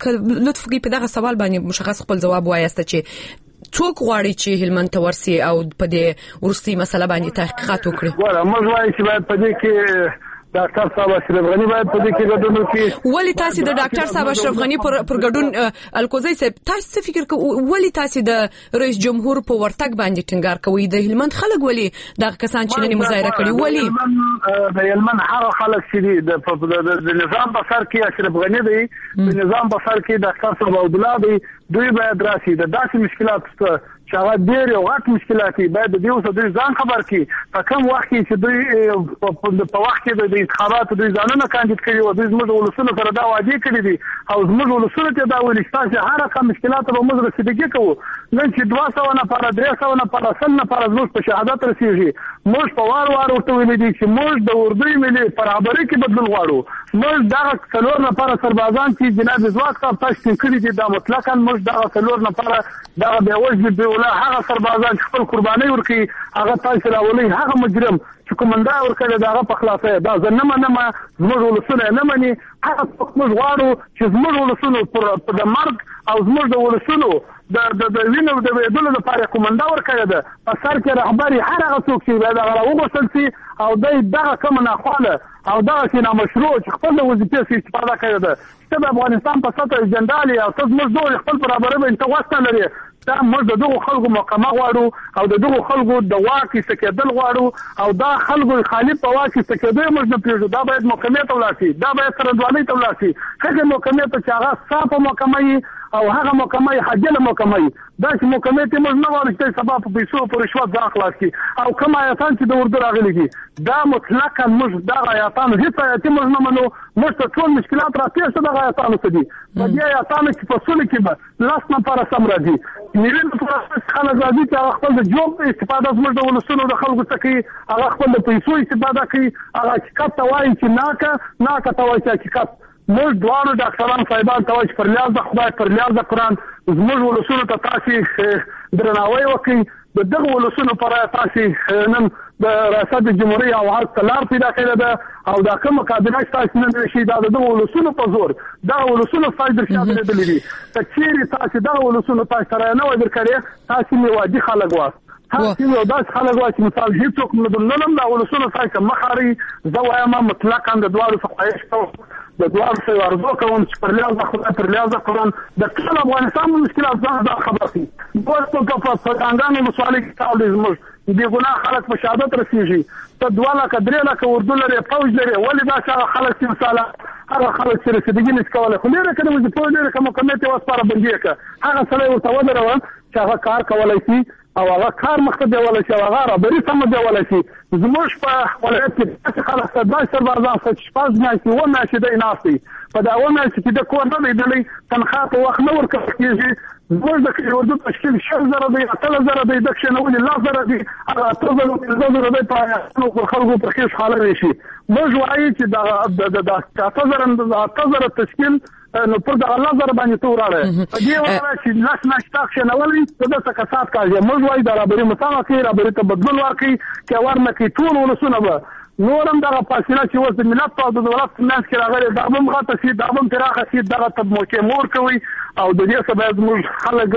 لطف کوي په دغه سوال باندې مشخص خپل جواب وایسته چې څوک غواړي چې هلمند ته ورسي او په دې ورستي مسله باندې تحقیقات وکړي ګوره موږ وایو چې باید په دې کې ډاکټر صاحب اشرف غنی باید په دې کې ګډون وکړي ولی تاسو د ډاکټر صاحب اشرف غنی پر پر ګډون الکوزی صاحب تاسو فکر کوئ ولی تاسو د رئیس جمهور په ورتګ باندې ټینګار کوي د هلمند خلک ولی د کسان چې نن مظاهره کړي ولی د هلمند هغه خلک چې د نظام په سر کې اشرف غنی دی د نظام په سر کې ډاکټر صاحب عبد الله دی دوی باید راشي د داسې مشکلات څخه چې هغه ډېر یو غټ مشکلات دي باید د دې اوسه دوی ځان خبر کړي په کوم وخت کې چې دوی په وخت کې د انتخاباتو دوی ځانونه کاندید کړي او دوی زموږ ولسونو سره دا وعده کړې دي او زموږ ولسونو ته دا ویل چې هر رقم مشکلات به موږ رسیدګي کوو نن چې دوه سوه نفر درې سوه نفر سل نفر زموږ په شهادت رسیږي موږ په وار وار ورته ویل دي چې موږ د اردوی ملي برابرۍ کې بدلون غواړو موږ دا څلور نفر سربازان چې جناب ځواک صاحب تاسو کړی دي دا مطلقاً موږ دا څلور نفر دا به وجه ولا هغه سربازان خپل قرباني ورکي هغه تاسو راولي هغه مجرم چې کومنده ورکړي دا هغه په خلاصه دا زنه نه ما زموږ ولسونه نه مني هغه موږ غواړو چې زموږ ولسونه پر د مرګ او زموږ د ولسونو د د وینو د ویدلو لپاره کومنده ورکړي ده په سر کې رهبري هر هغه څوک چې دا راوغوښتل شي او دای دغه کوم نه خاله او دا چې نامشروع چې خپل د وظیفې استفاده کوي ده چې د افغانستان په سطح جندالي او تاسو موږ دوه خپل برابرۍ به انتواسته لري دا موږ د دغه خلکو مقامه غواړو او د دغه خلکو د واکې سکیدل غواړو او دا خلکو خالي په واکې سکیدل موږ نه پیژو دا باید محکمې ته ولاړ شي دا باید سرندوالۍ ته ولاړ شي هغه محکمې ته چې هغه صافه محکمه او هغه محکمه حاجله محکمه دا چې محکمې ته موږ نه غواړو چې سبا په پیسو پر رشوت ځان خلاص کړي او کوم آیاتان چې د اردو راغلي دي دا مطلقاً موږ دا آیاتان هیڅ آیات موږ نه منو موږ ته ټول مشکلات راپېښ شو د آیاتانو څخه دي په دې آیاتانو کې په سولې کې به لاس نه پر سم راځي نیوین پروسس خلک راځي چې خپل د جوب استفاده زموږ د ولسونو د خلکو څخه کوي هغه خپل د پیسو استفاده کوي هغه حقیقت ته وایي چې ناکه ناکه ته وایي چې حقیقت موږ دواړو ډاکټران صاحبان ته وایي پر لیاز د خدای پر لیاز د قرآن زموږ ولسونو ته تاسې درناوی وکړئ. د دغه ولسونو پر تاسې نن د ریاست جمهوریت او حق لار پیدا کړې ده او دا کومه کابینه تاسو نن شي دا د دغه ولسونو په زور دا ولسونو فایده درشاته دي دي ته چیرې تاسو دغه ولسونو تاسو سره نه وای درکړې تاسو میوادي خلک واسه تاسو یو داس خلک واسه مثال هیڅوک نه دلنم دا ولسونو تاسو مخاري زوایم مطلقاً د دوه فقایش د دوه څه ورزو کوم چې پر لیاز خدای پر لیاز قرآن د ټول افغانستان مشکلات ځان خبر شي ورته په څنګه مسوالې کې تعال زموږ دي ګناه خلک په شهادت رسیږي ته دوه لکه درې لکه اردو لري فوج لري ولې دا چې خلک چې مثلا هغه خلک چې رسیدګي نس کوله خو لري کله چې په لري کوم کمیټه وسپاره بندي کا هغه سره ورته ودرو چې هغه کار کولای شي او هغه کار مخته دی ولای شي هغه رابري سم دی ولای شي زموږ په ولایت کې خلک سردار سربازان څه شپږ میاشتې و میاشتې دی ناستي په دا و میاشتې کې د کور نه دی تنخواه په وخت نه ورکړل کېږي زموږ د اردو تشکیل شل زره دی اتل زره دی د کښنولي لا زره دی هغه اتل زره زره دی په خلکو په خېش حاله شي موږ وایي چې دا د د اتل زره اتل زره تشکیل نو پر د الله زره باندې توراړه په دې وره چې لاس نشتا کښنولي د څه کسات کوي موږ وایي دا رابري متاغه کې رابري ته بدلون ورکړي چې ورنه کې ټول ولسونه به نورم دغه فاصله چې اوس د ملت او د دولت ترمنځ کې راغلي دا به مغته شي دا به پراخه شي دغه ته موقع مور کوي او د دې سبب موږ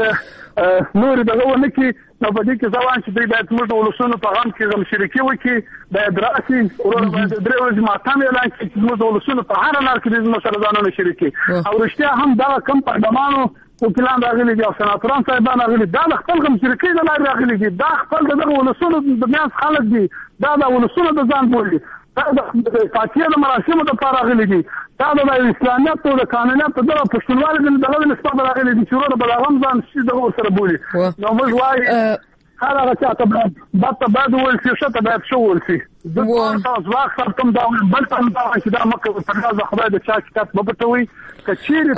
خلک نور دغه ونه کې نو په دې کې ځوان چې دوی باید موږ ولسونو په غم کې زم شریکي وکړي باید راسي ورور باید درې ورځې ماتم اعلان کړي چې موږ ولسونو په هر لار کې د مسله ځانونه شریکي او رښتیا هم دا کم پرډمانو وکیلان راغلي دي او سناتوران صاحبان راغلي دا خپل غم شریکي د لارې راغلي دي دا خپل دغه ولسونو د میاس خلک دي دا د ولسونو د ځان بولي دا د فاتحه د مراسمو د لپاره راغلي دي دا د اسلامیت او د قانونیت د پښتونوالو د دغه نسبت راغلي دي چې ورته بلغم ځان شي دغه سره بولي نو موږ وایي هغه چې تاسو بعد بعد ول شي شته بعد شو ول شي د تاسو واخ کوم دا بل تم دا چې دا مکه په لازم خدای د چا کتاب مبټوي کچیر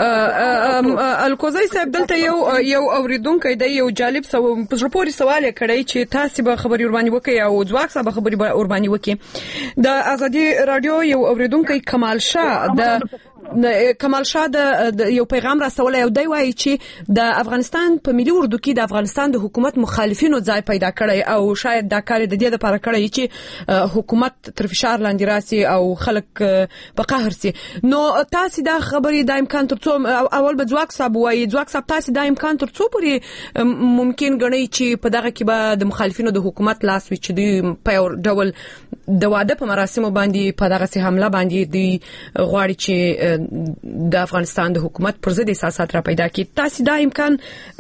الکوزي صاحب دلته یو یو اوریدونکو د یو جالب سو په پوري سوال کړی چې تاسو به خبري ورباني وکي او ځواک صاحب خبري ورباني وکي د ازادي رادیو یو اوریدونکو کمال شاه د کمال شاه د یو پیغام راسولای او دی وایي چې د افغانستان په ملي اردو کې د افغانستان د حکومت مخالفینو ځای پیدا کړی او شاید دا کار د دې لپاره کړی چې حکومت تر فشار لاندې راسي او خلک په قهر سي نو تاسو دا خبري د امکان ترڅو اول به ځواک صاحب وایي ځواک صاحب تاسو د امکان ترڅو پورې ممکن غنئ چې په دغه کې به د مخالفینو د حکومت لاس وي چې دوی په ډول د واده په مراسمو باندې په دغه سي حمله باندې دوی غواړي چې د افغانستان د حکومت پر ضد احساسات را پیدا کړي تاسو دا امکان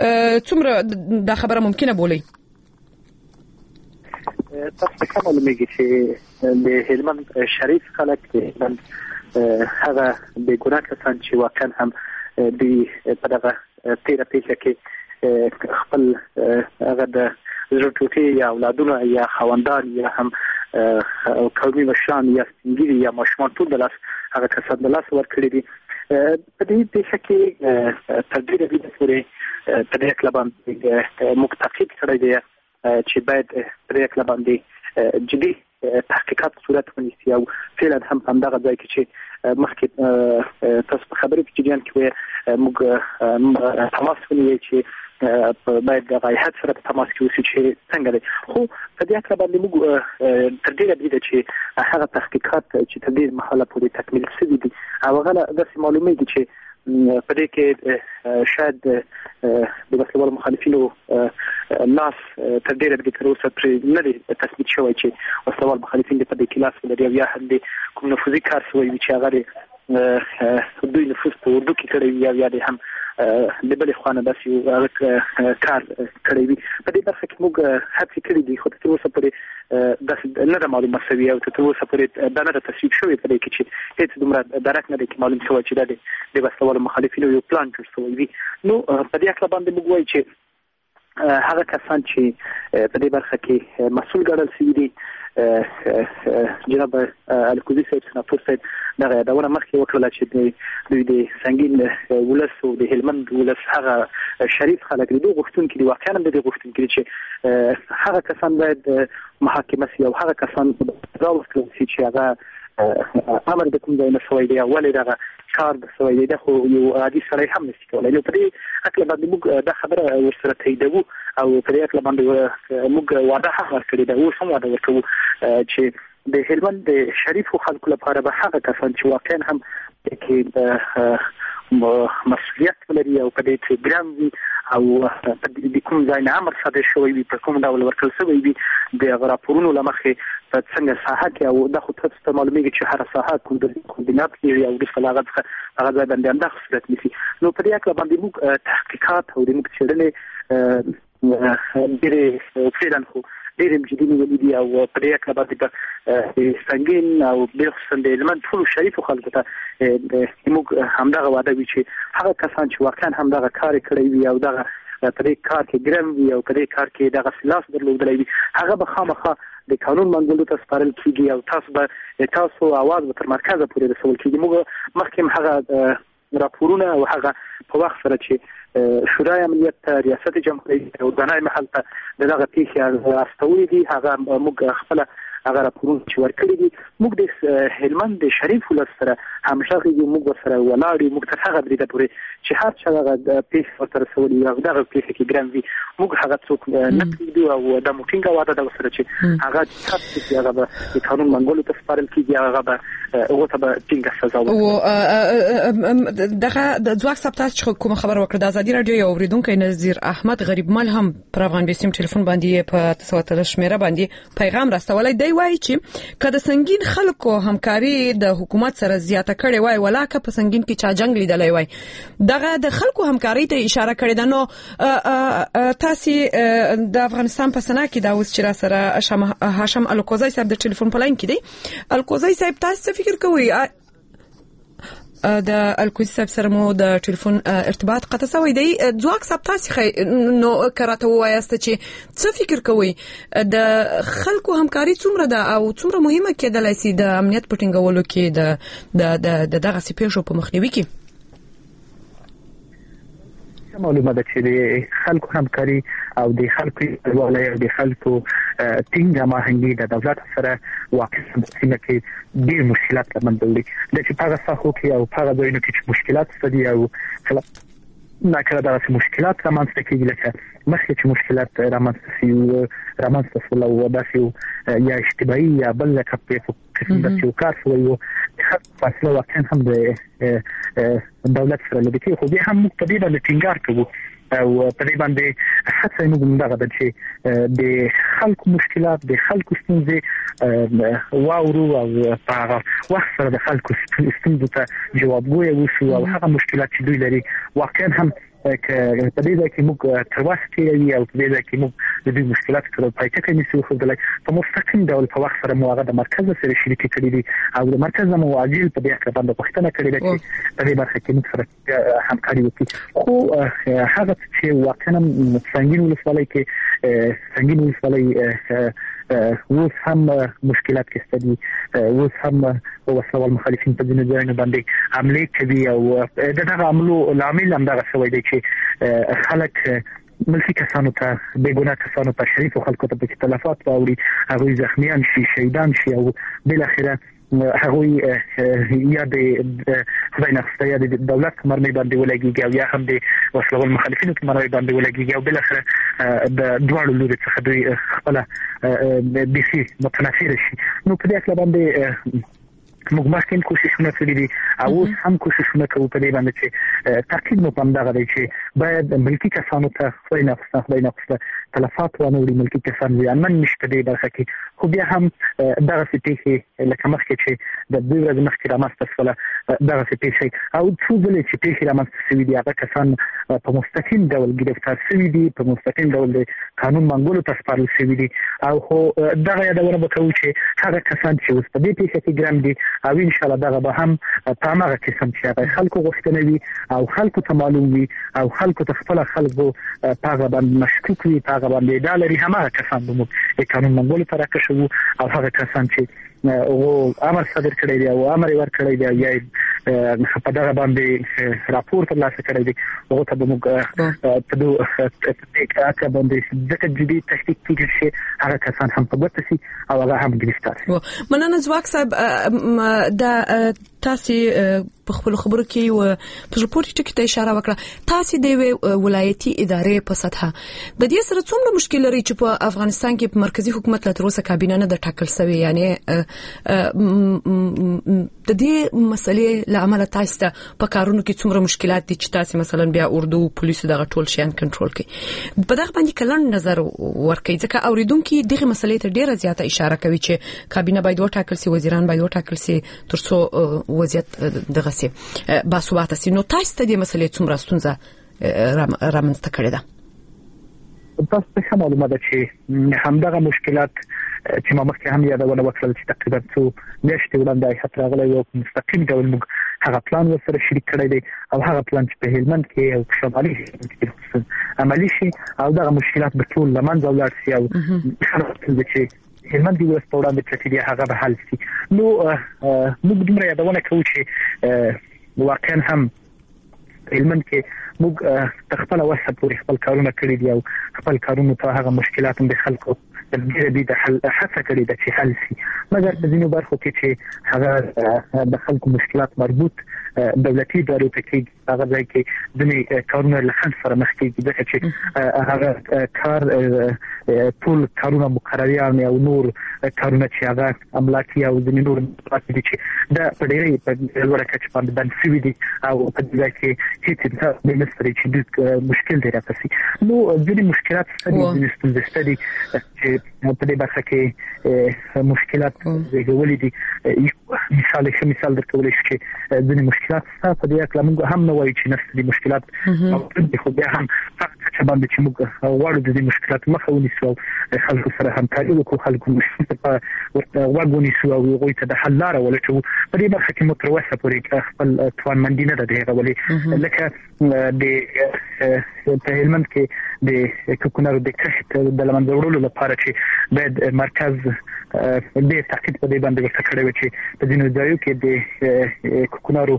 څومره دا خبره ممکنه بولئ تاسو کوم معلومیږي چې د هلمند شریف خلک د هغه د ګناه کسان چې واقعا هم د په دغه تیره پیښه کې خپل هغه د زړه یا اولادونه یا خوندان یا هم قومي مشران یا سنگیری یا ماشومان ټول د لاس هغه کسان د لاس ورکړي دي په دې پیښه کې تر ډیره ویده پورې په دې کله باندې متقید کړی دی چې باید په دې کله باندې جدي تحقیقات صورت ونیسي او فعلا هم همدغه ځای کې چې مخکې تاسو په خبرې کې جریان کې موږ تماس ونیو چې باید د غایحت سره په تماس کې اوسئ چې څنګه دی خو په دې اړه باندې موږ تر ډیره ویده چې هغه تحقیقات چې تر دې مهاله پورې تکمیل شوي دي او هغه داسې معلومیږي چې په دې کې شاید د وسلوال مخالفینو لاس تر ډیره د کروسه پرې نه دی تثبیت شوی چې وسلوال مخالفین په دې کې لاس ولري یا هم د کوم نفوذي کار شوی چې هغه دوی نفوذ په اردو کې کړی یا یا هم د بل خوانه داسې کار کړی وي په دې برخه کې موږ هڅې کړې دي خو تر اوسه پورې داسې نه ده معلومه شوې او تر اوسه پورې دا نه ده تصویب شوې په دې کې چې هېڅ دومره درک نه دی چې معلوم شوی چې دا د وسلوالو مخالفینو یو پلان جوړ شوی وي نو په دې اړه باندې موږ وایو چې هغه کسان چې په دې برخه کې مسؤل ګڼل شوي دي جناب الکوزي صاحب سناتور صاحب دغه یادونه مخکې وکړله چې دوی د سنګین ولس او د هلمند ولس هغه شریف خلک دي دوی غوښتونکي دي واقعا هم د دې غوښتونکي دي چې هغه کسان باید محاکمه شي او هغه کسان سزا ورکړل شي چې هغه امر د کوم ځای نه شوی دی ولې دغه کار د سوي د خو یو عادي سره هم نشي کولای نو په دې اکل باندې موږ د خبره ورسره تاییدو او په دې اکل باندې موږ وعده هم ورکړی دا اوس هم وعده ورکوو چې د هلمند د شریف خلکو لپاره به هغه کسان چې واقعا هم کې مسؤلیت لري او په دې کې ګرام وي او د کوم ځای نه امر صادر شوی وي په کوم ډول ورکړل شوی وي د راپورونو لمخې په څنګه ساحه کې او د خو تاسو ته معلومیږي چې هر ساحه کوردینات لري او د فلاغت هغه ځای باندې انده خصوصیت نشي نو په دې اړه باندې موږ تحقیقات او د موږ څېړنې ډېرې فعلا خو ډېر مجدي ولدي او په دې اړه باندې څنګه او د خصوصا د هلمند ټول شریف خلکو ته موږ همدغه وعده وی چې هغه کسان چې واقعا همدغه کار کړی وي او دغه په دې کار کې ګرم وي او په دې کار کې دغه سلاس درلودلی وي هغه به خامخا د قانون منګولو ته سپارل کیږي او تاسو به تاسو आवाज به تر مرکزه پورې رسول کیږي موږ مخکې هغه راپورونه او هغه په وخت سره چې شورای امنیت ریاست جمهوریت او دنای محل ته دغه پیښه استولې دي هغه موږ خپل هغه راپورونه چې ورکړي دي موږ د هلمند د شریف ولسره همشغه یو موږ سره ولاړی موږ تر هغه درې پورې چې هر څه هغه پیښه ورته رسولي او دغه پیښه کې ګرام وي موږ هغه څوک نه پریږدو او د موټینګ واده د سره چې هغه چې هغه د قانون منګولو ته سپارل کیږي هغه به هغه ته به ټینګه سزا ورکړي دغه د ځواک سپتاس چې کوم خبر وکړه د ازادي رادیو یو اوریدونکو نذیر احمد غریب مل هم پر افغان بیسیم ټلیفون باندې په تاسو شمیره باندې پیغام راستولای دی وایي چې کله سنگین خلکو همکاري د حکومت سره زیاته کړي وای ولاکه په سنگین کې چا جنگ لیدلای وای دغه د خلکو همکاري ته اشاره کړې ده نو تاسو د افغانستان په سنا کې دا اوس چې را سره هاشم الکوزای صاحب د ټلیفون په لاین کې دی الکوزای صاحب تاسو فکر کوئ د الکوزای صاحب سره مو د ټلیفون ارتباط قطع شوی دی ځواک صاحب تاسو نو کراته وایاست چې څه فکر کوئ د خلکو همکاري څومره ده او څومره مهمه کېدلای شي د امنیت په ټینګولو کې د د دغه سپیشو په مخنیوي کې معلومه ده چې د خلکو همکاري او د خلکو ولای او د خلکو ټینګه ماهنګي د دولت سره واقع سیمه کې ډېر مشکلات لمنځلي د چې هغه څخه کې او هغه ځایونو کې چې مشکلات ستدي او کله نه کله دا مشکلات رامنځته کېږي لکه مخکې چې مشکلات رامنځته شي رامنځته شول او داسې یا اشتباهي یا بل لکه په قسم د یو کار شوی و فاصله واقعا هم د دولت سره لدې کې خو بیا هم موږ په دې باندې ټینګار کوو او په دې باندې هڅه موږ دغه د چې د خلکو مشکلات د خلکو ستونزې واورو او په هغه وخت سره د خلکو ستونزو ته جوابګوی وشو او هغه مشکلات چې دوی لري واقعا هم که په دې ځای کې موږ تر وخت کې او په دې ځای کې موږ د دې مشکلات سره پای ټکی نیسو خو د په مستقیم ډول په وخت سره مو هغه د مرکز سره شریک کړی دي او د مرکز مو عاجل په دې اړه باندې پوښتنه کړې ده چې په دې برخه کې موږ سره همکاري وکړي خو هغه چې واقعا څنګه ولسوالۍ کې څنګه ولسوالۍ اوس هم مشکلات کې ستدي اوس هم وسوال مخالفین په ځینو ځایونو باندې حمله کوي او دغه عملو لامل هم دغه شوی دی چې خلک ملکی کسانو ته بیګونه کسانو ته شریف خلکو ته په تلفات راوړي هغه زخمیان شي شهیدان شي او بل اخره هغه یا د خدای نخسته یا د دولت مرمۍ باندې ولګيږي او یا هم د وسلوال مخالفینو مرمۍ باندې ولګيږي او بل اخره د دواړو لوري څخه دوی خپل بيسي متنافر شي نو په دې اړه باندې موږ مخکې کوششونه کړې دي او اوس هم کوششونه کوو په دې باندې چې تاکید مو پام دغه دی چې باید ملکی کسانو ته خدای نخسته خدای نخسته تلفات ونوري ملکی کسان ځانمن نشته دی برخه کې خو بیا هم دغه سپیښې لکه مخکې چې د دوی ورځې مخکې رامنځته شوله دغه سپیښې او څو ځلې چې پیښې رامنځته شوي دي هغه کسان په مستقیم ډول ګرفتار شوي دي په مستقیم ډول د قانون منګولو ته سپارل شوي دي او خو دغه یادونه به کوو چې هغه کسان چې اوس په دې پیښه کې ګرم دي او ان شاء الله دغه به هم په هغه قسم چې هغه خلکو غوښتنه وي او خلکو ته معلوم وي او خلکو ته خپل خلکو په هغه باندې مشکوک وي په هغه باندې ډالري همغه کسان به موږ قانون منګولو ته راکشو او هغه کسان چې او امر صادر کړی دی او امر ورکړی دی یا په دغه باندې راپور ترلاسه کړی دی هغه ته موږ په دوه کې باندې د جدي تحقیق کیږي چې هغه کسان هم په ګوته سي او هغه هم ګرفتار شي مننه ځواک صاحب د تاسو په خپل خبرو کې او په رپورت کې ته اشاره وکړه تاسو د ولایتي ادارې په سطحه د دې سره څومره مشکل لري چې په افغانستان کې په مرکزی حکومت لا تر اوسه کابینه نه د ټاکل شوی یعنی د دې مسلې لامل تاسو ته په کارونو کې څومره مشکلات دي چې تاسو مثلا بیا اردو پولیسو دغه ټول شیان کنټرول کوي په دغه باندې کلن نظر ورکړي ځکه اوریدونکو دغه مسلې ته ډیره زیاته اشاره کوي چې کابینه باید وټاکل شي وزیران باید وټاکل شي ترڅو وضعیت دغه سي باسواته سي نو تاسو ته دې مسلې څومره ستونزه رامنځته کړې ده تاسو ته معلومه ده چې همدغه مشکلات چې ما مخکې هم یادونه وکړل چې تقریبا څو میاشتې وړاندې حتی راغلی یو مستقیم ډول موږ هغه پلان ورسره شریک کړی دی او هغه پلان چې په هلمند کې او شمالي هلمند کې عملي شي او دغه مشکلات به ټول له منځه ولاړ شي او خلک چې هلمند یو څه وړاندې پرته دی هغه به حل شي نو موږ دومره یادونه کوو چې واقعا هم هلمند کې موږ خپل وسه پورې خپل کارونه کړی دي او خپل کارونه ته هغه مشکلات هم د خلکو د دې د حل هڅه کړې ده چې حل شي مګر په ځینو برخو کې چې هغه د خلکو مشکلات مربوط دولتي ادارو ته کې هغه ځای کې ځینې کارونه له خنډ سره مخ کېږي ځکه چې هغه کار ټول کارونه مقرریان او نور کارونه چې هغه املاکي او ځینې نور مقررات دي چې دا په ډېرې په لوړه کچه باندې بند شوي دي او په دې ځای کې هیڅ د مستري چې مشکل دی راځي نو ځینې مشکلات ستاسو د ستونزې ستدي چې په دې برخه کې مشکلات زیږولې دي مثال ښه مثال درکولای شي چې ځینې مشکلات ستاسو په دې اړه موږ هم نه وایو چې نفس دي مشکلات موجود دي خو بیا هم فقط چې باندې چې موږ غواړو د دې مشکلات مخه ونیسو خلکو سره همکاري وکړو خلکو مشکلات په واګونیسو او هغوی ته د حل لاره ولټوو په دې برخه کې مو تر اوسه پورې خپل توانمندي نه ده دغه ولې لکه د په هلمند کې د کوکنارو د کښت د لمنځه وړلو لپاره چې باید مرکز د تاکید په دې باندې ورته کړی و چې په ځینو ځایو کې د کوکنارو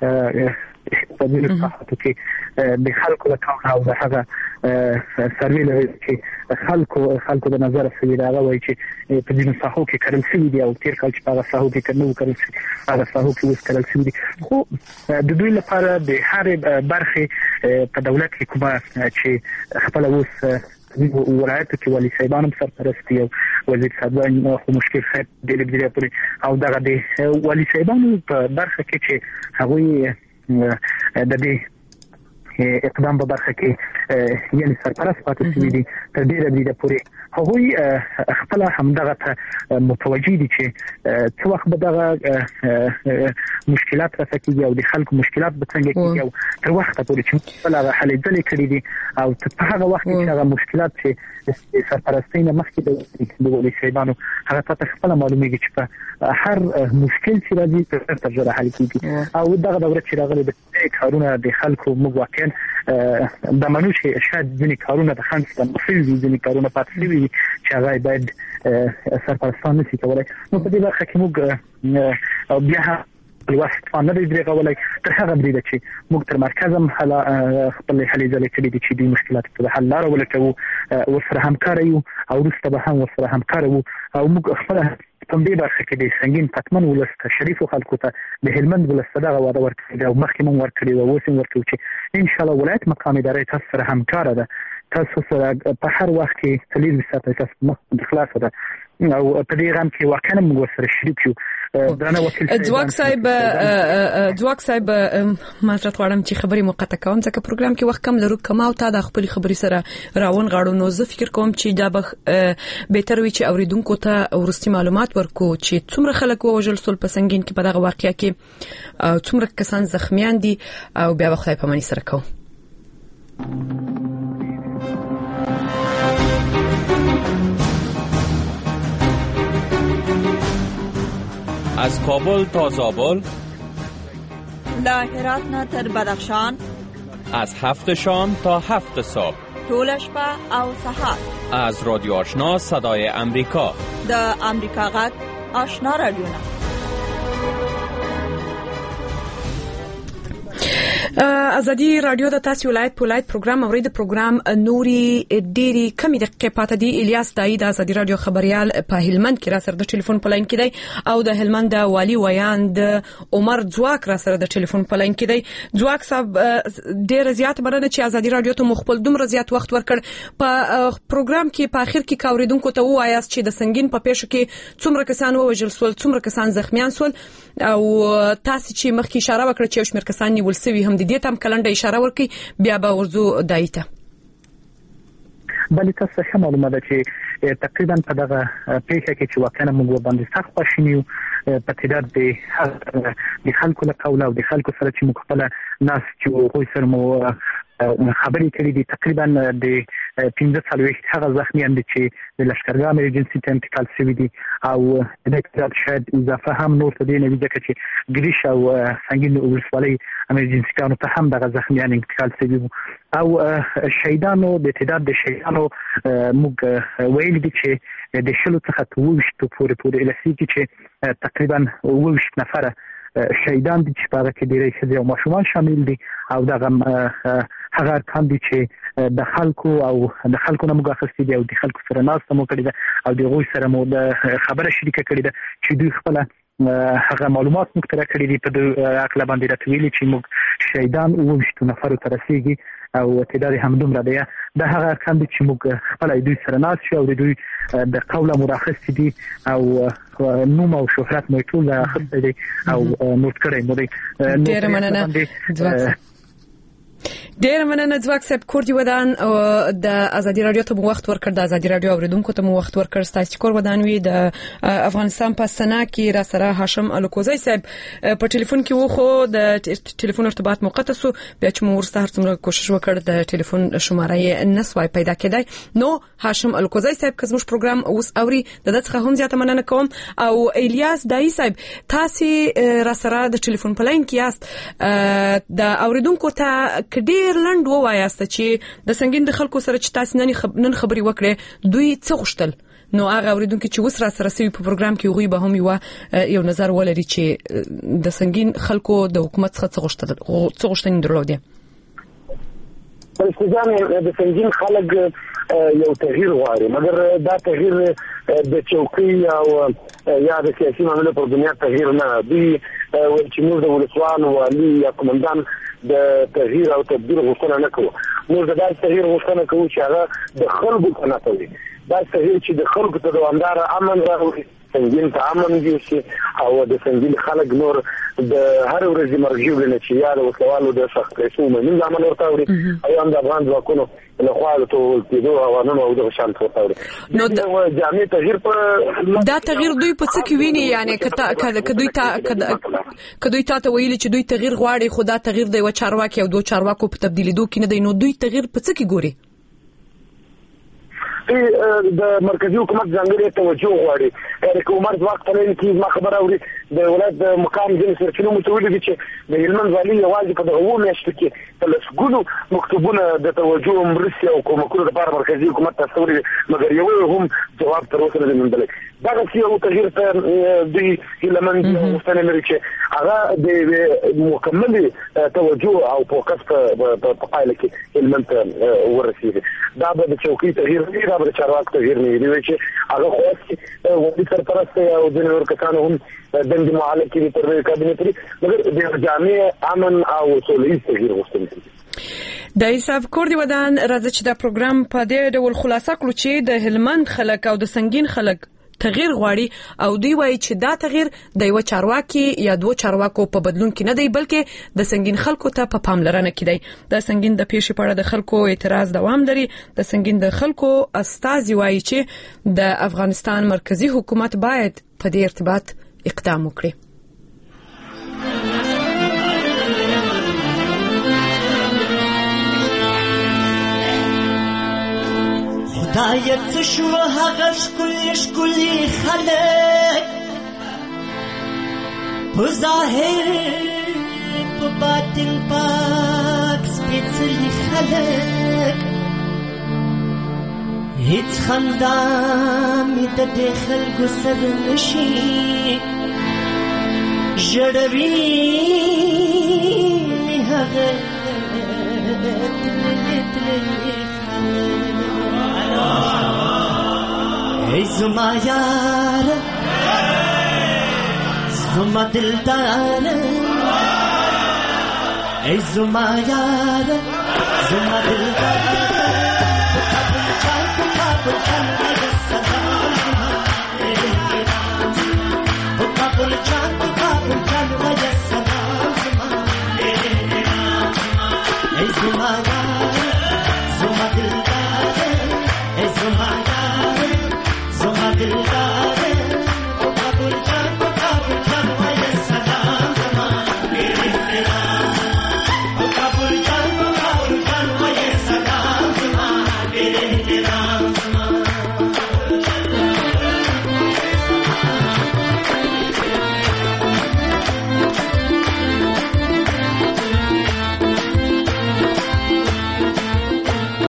په دې لپاره چې د خلکو لپاره او د هغه سروي لري چې خلکو خلکو د نظر سوي دا وایي چې په دې ساحو کې کړل شوی دی او تیر کال چې هغه ساحو کې کړنو کړل شوی هغه ساحو کې اوس کړل شوی دي خو د دوی لپاره د هر برخه په دولت کې کومه چې خپل اوس ولایت کې والي صاحبانو سرپرستی او وزیر صاحبان خو مشکل خیر د دې لپاره او دغه د والي صاحبانو په برخه کې چې هغه د دې اقدام په برخه کې یعنی سرپرست پاتې شوی دي تر ډیره دې پورې هغوی خپل همدغه ته متوجي دي چې څو وخت به دغه مشکلات راځي او د خلکو مشکلات به څنګه کیږي او تر وخت پورې چې خپل هغه حل ځلې کړې دي او په هغه وخت کې هغه مشکلات چې سرپرستۍ نه مخکې د ولي صاحبانو هغه ته خپل معلومیږي چې په هر مشکل چې راځي تر ژوره حل کیږي او دغه دوره چې راغلي د کارونه د خلکو موږ د منوش شاید ځینې کارونه د خنډ څخه مخفي دي ځینې کارونه پاتې دي چې هغه باید سرپرستان نشي کولای نو په دې برخه کې موږ بیا هم الوقت فان نه دی غوړلای تر هغه بریده چې موږ تر مرکز هم حل خپل حل ځلې کړې دي چې د مشکلات په حل لار ولټو ورسره همکار یو او وروسته به هم ورسره همکار وو او موږ خپل په دې برخه کې د سنگین پتمن ولست شریف خلکو ته د هلمند ولست دغه وعده ورکړي او مخکې مون ورکړي او اوس ورکړي چې ان شاء الله ولایت مقام ادارې تاسو سره همکار ده تاسو سره په هر وخت کې تلیز ساتي تاسو مخ خلاص ده او په دې غم کې واقعا موږ سره شریک یو درنه وکیل ځواک صاحب ځواک صاحب معذرت غواړم چې خبري مقطع کوم ځکه پروګرام کې وخت کم لرو کما او تا د خپل خبري سره راون غاړو نو زه فکر کوم چې دا به بهتر وي چې اوریدونکو ته ورستي معلومات ورکو چې څومره خلک وژل سول په سنگین کې په دغه واقعیا کې څومره کسان زخمیان دي او بیا خدای په مانی سره کو از کابل تا زابل، له هرات نه تر بدخشان، از هفت شام تا هفت صبح، ټول شپه او سحر، از رادیو آشنا صدای امریکا، د امریکا غږ آشنا رادیو نه. ازادي رادیو د تاسو ولایت په ولایت پروګرام اورید پروګرام نوري ډيري کمی دقیقې پاتې دي. الیاس دای د ازادي رادیو خبريال په هلمند کې را سره د ټلیفون په لاین کې دی او د هلمند والی ویاند عمر ځواک را سره د ټلیفون په لاین کې دی. ځواک صاحب ډیر زیات برنه چې ازادي رادیو ته مخبل دومره زیات وخت ورکړ په پروګرام کې په اخر کې کاوریدونکو ته وایاست چې د سنگین په پیښو کې څومره کسان ووجل سول، څومره کسان زخمیان سول او تاسو چې مخکې اشاره وکړه چې شمیر کسان نیول سوي هم دې ته هم کلنډه اشاره ورکړي بیا به ورزو دایته. بلې تاسو ښه معلومه ده چې تقریبا په دغه پیښه کې چې واقعا موږ باندې سخت خوشینیو په تعداد د د خلکو له قول او د خلکو سره چې موږ خپل ناس چې وګورئ سره مو خبرې کړې دي تقریبا د پنځه څلوېښت هغه زخمیان دي چې د لشکرګاه امرجنسي ته انتقال شوي دي او د تعداد شاید اضافه هم نور ته دی نه وي ځکه چې ګریش او سنگین ولسوالۍ امرجنسي کانو ته هم دغه زخمیان انتقال شوي او شهیدانو د تعداد د شهیدانو موږ ویل دي چې د شلو څخه اوویشتو پورې پورې رسیږي چې تقریبا اوویشت نفره شهیدان دي چې په هغه کې ډېری ښځې او ماشومان شامل دي او دغه هغه ارقام دي چې د خلکو او د خلکو نه موږ اخیستي دي او د خلکو سره ناسته مو کړې ده او د هغوی سره مو د خبره شریکه کړې ده چې دوی خپله هغه معلومات موږ ته راکړي دي په دې عقله باندې راته ویلي چې موږ شهیدان اوویشتو نفرو ته رسیږي او تعداد هم دومره دی. دا هغه ارقام دي چې موږ خپله دوی سره ناست شو او د دوی د قوله مو راخیستي دي او نوم او شهرت مو ټول راخیستی دی او نوټ کړی مو دی. ډېره مننه ډېر مننه ځواک صاحب کوردی ودان د ازادي رادیو ته وخت ورکړ د ازادي رادیو اوریدونکو ته وخت ورکړ ستاسو کور ودان وی د افغانستان په سنا کې را سره هاشم الکوزی صاحب په ټلیفون کې و خو د ټلیفون ارتباط موقته سو بیا چې مو ورسته هر څومره کوشش وکړ د ټلیفون شماره یې نسوای پیدا کېدای. نو هاشم الکوزی صاحب کزموش پروګرام اوس اوري د دغه هم زیاته مننه کوم او الیاس دای صاحب تاسو را سره د ټلیفون په لاین کې یاست د اوریدونکو ته کډي لند وایاست چې د سنگین د خلکو سره چې تاسو نن خبري وکړې دوی څه غوښتل نو هغه اوریدونکو چې وسره سره سوي په پروګرام کې غوي به هم یو یو نظر ولري چې د سنگین خلکو د حکومت څخه څه غوښتل څه غوښتنې درلودې. پرستګان د سنگین خلک یو تغییر غواړي مګر دا تغییر د چوکۍ او یا د سیاسي معاملو په دنیا تغییر نه دی چې موږ د ولسوال والي یا قومندان د تغییر او تبديل غوښتنه نه کوو. موږ د داسې تغییر غوښتنه کوو چې هغه د خلکو په نفع وي. دا تغییر چې د خلکو ته دوامدار امن راوړي سنگین ته امن دي او د سنگین خلک نور د هر ورځې مرجو نه چې یا د وسوالو د شخص پیسو من عمل ورته وړي او هم د افغان ځواکونو له خوا ته کېدو او نن او د شان ورته وړي. نو د جامع تغییر په دا تغییر دوی په څه کې ویني یعنی کته کدوې تا کدوې تا ته ویلي چې دوی تغییر غواړي خدا تغییر دی و چارواکي او دوه چارواکو په تبدیلیدو کې نه دی نو دوی تغییر په څه کې ګوري؟ د مرکزی حکومت ځانګړي توجه غواړي. حکومت وخت په لین کې ما خبر اوري د ولایت مقام ځین سرچینو متولد دي چې د هلمند والي یوازې په دغه وو میاشتو کې په لسګونو مکتوبونه د توجه مرسي او کومکونو لپاره مرکزی حکومت تاسوري مګر یو هم جواب تر اوسه نه مندلې. دا یو تغییر ته د هلمند مستنه لري چې هغه د مکمل توجه او فوکس په پایله کې هلمند ورسیږي. دا به د چوکۍ تغییر نه دا به چارواک تغییر نه دی چې هغه خو وړي سرپرست او د نور کسانو هم د معالجه کې تر کابینه پرې مګر د جامع امن او سولې تغییر غوښتل دي. د حساب کوردی ودان راځي چې دا پروګرام په دې ډول خلاصه کړو چې د هلمند خلک او د سنگین خلک تغییر غواړي او دوی وایي چې دا تغییر د یو چارواکي یا دوه چارواکو په بدلون کې نه دی بلکې د سنگین خلکو ته په پاملرنه کې دی. د سنگین د پیښې په اړه د خلکو اعتراض دوام لري. د سنگین د خلکو استازي وایي چې د افغانستان مرکزی حکومت باید په دې ارتباط اقدام وکړي. خدای څه شو هغه ښکلي ښکلي خلک په ظاهر په باطن پاک سپېڅلي خلک هیڅ خندا مې د دې خلکو سره نشي ژړوي غيت تلي ای زما یار زما دلدار ای زما یار زما دلدار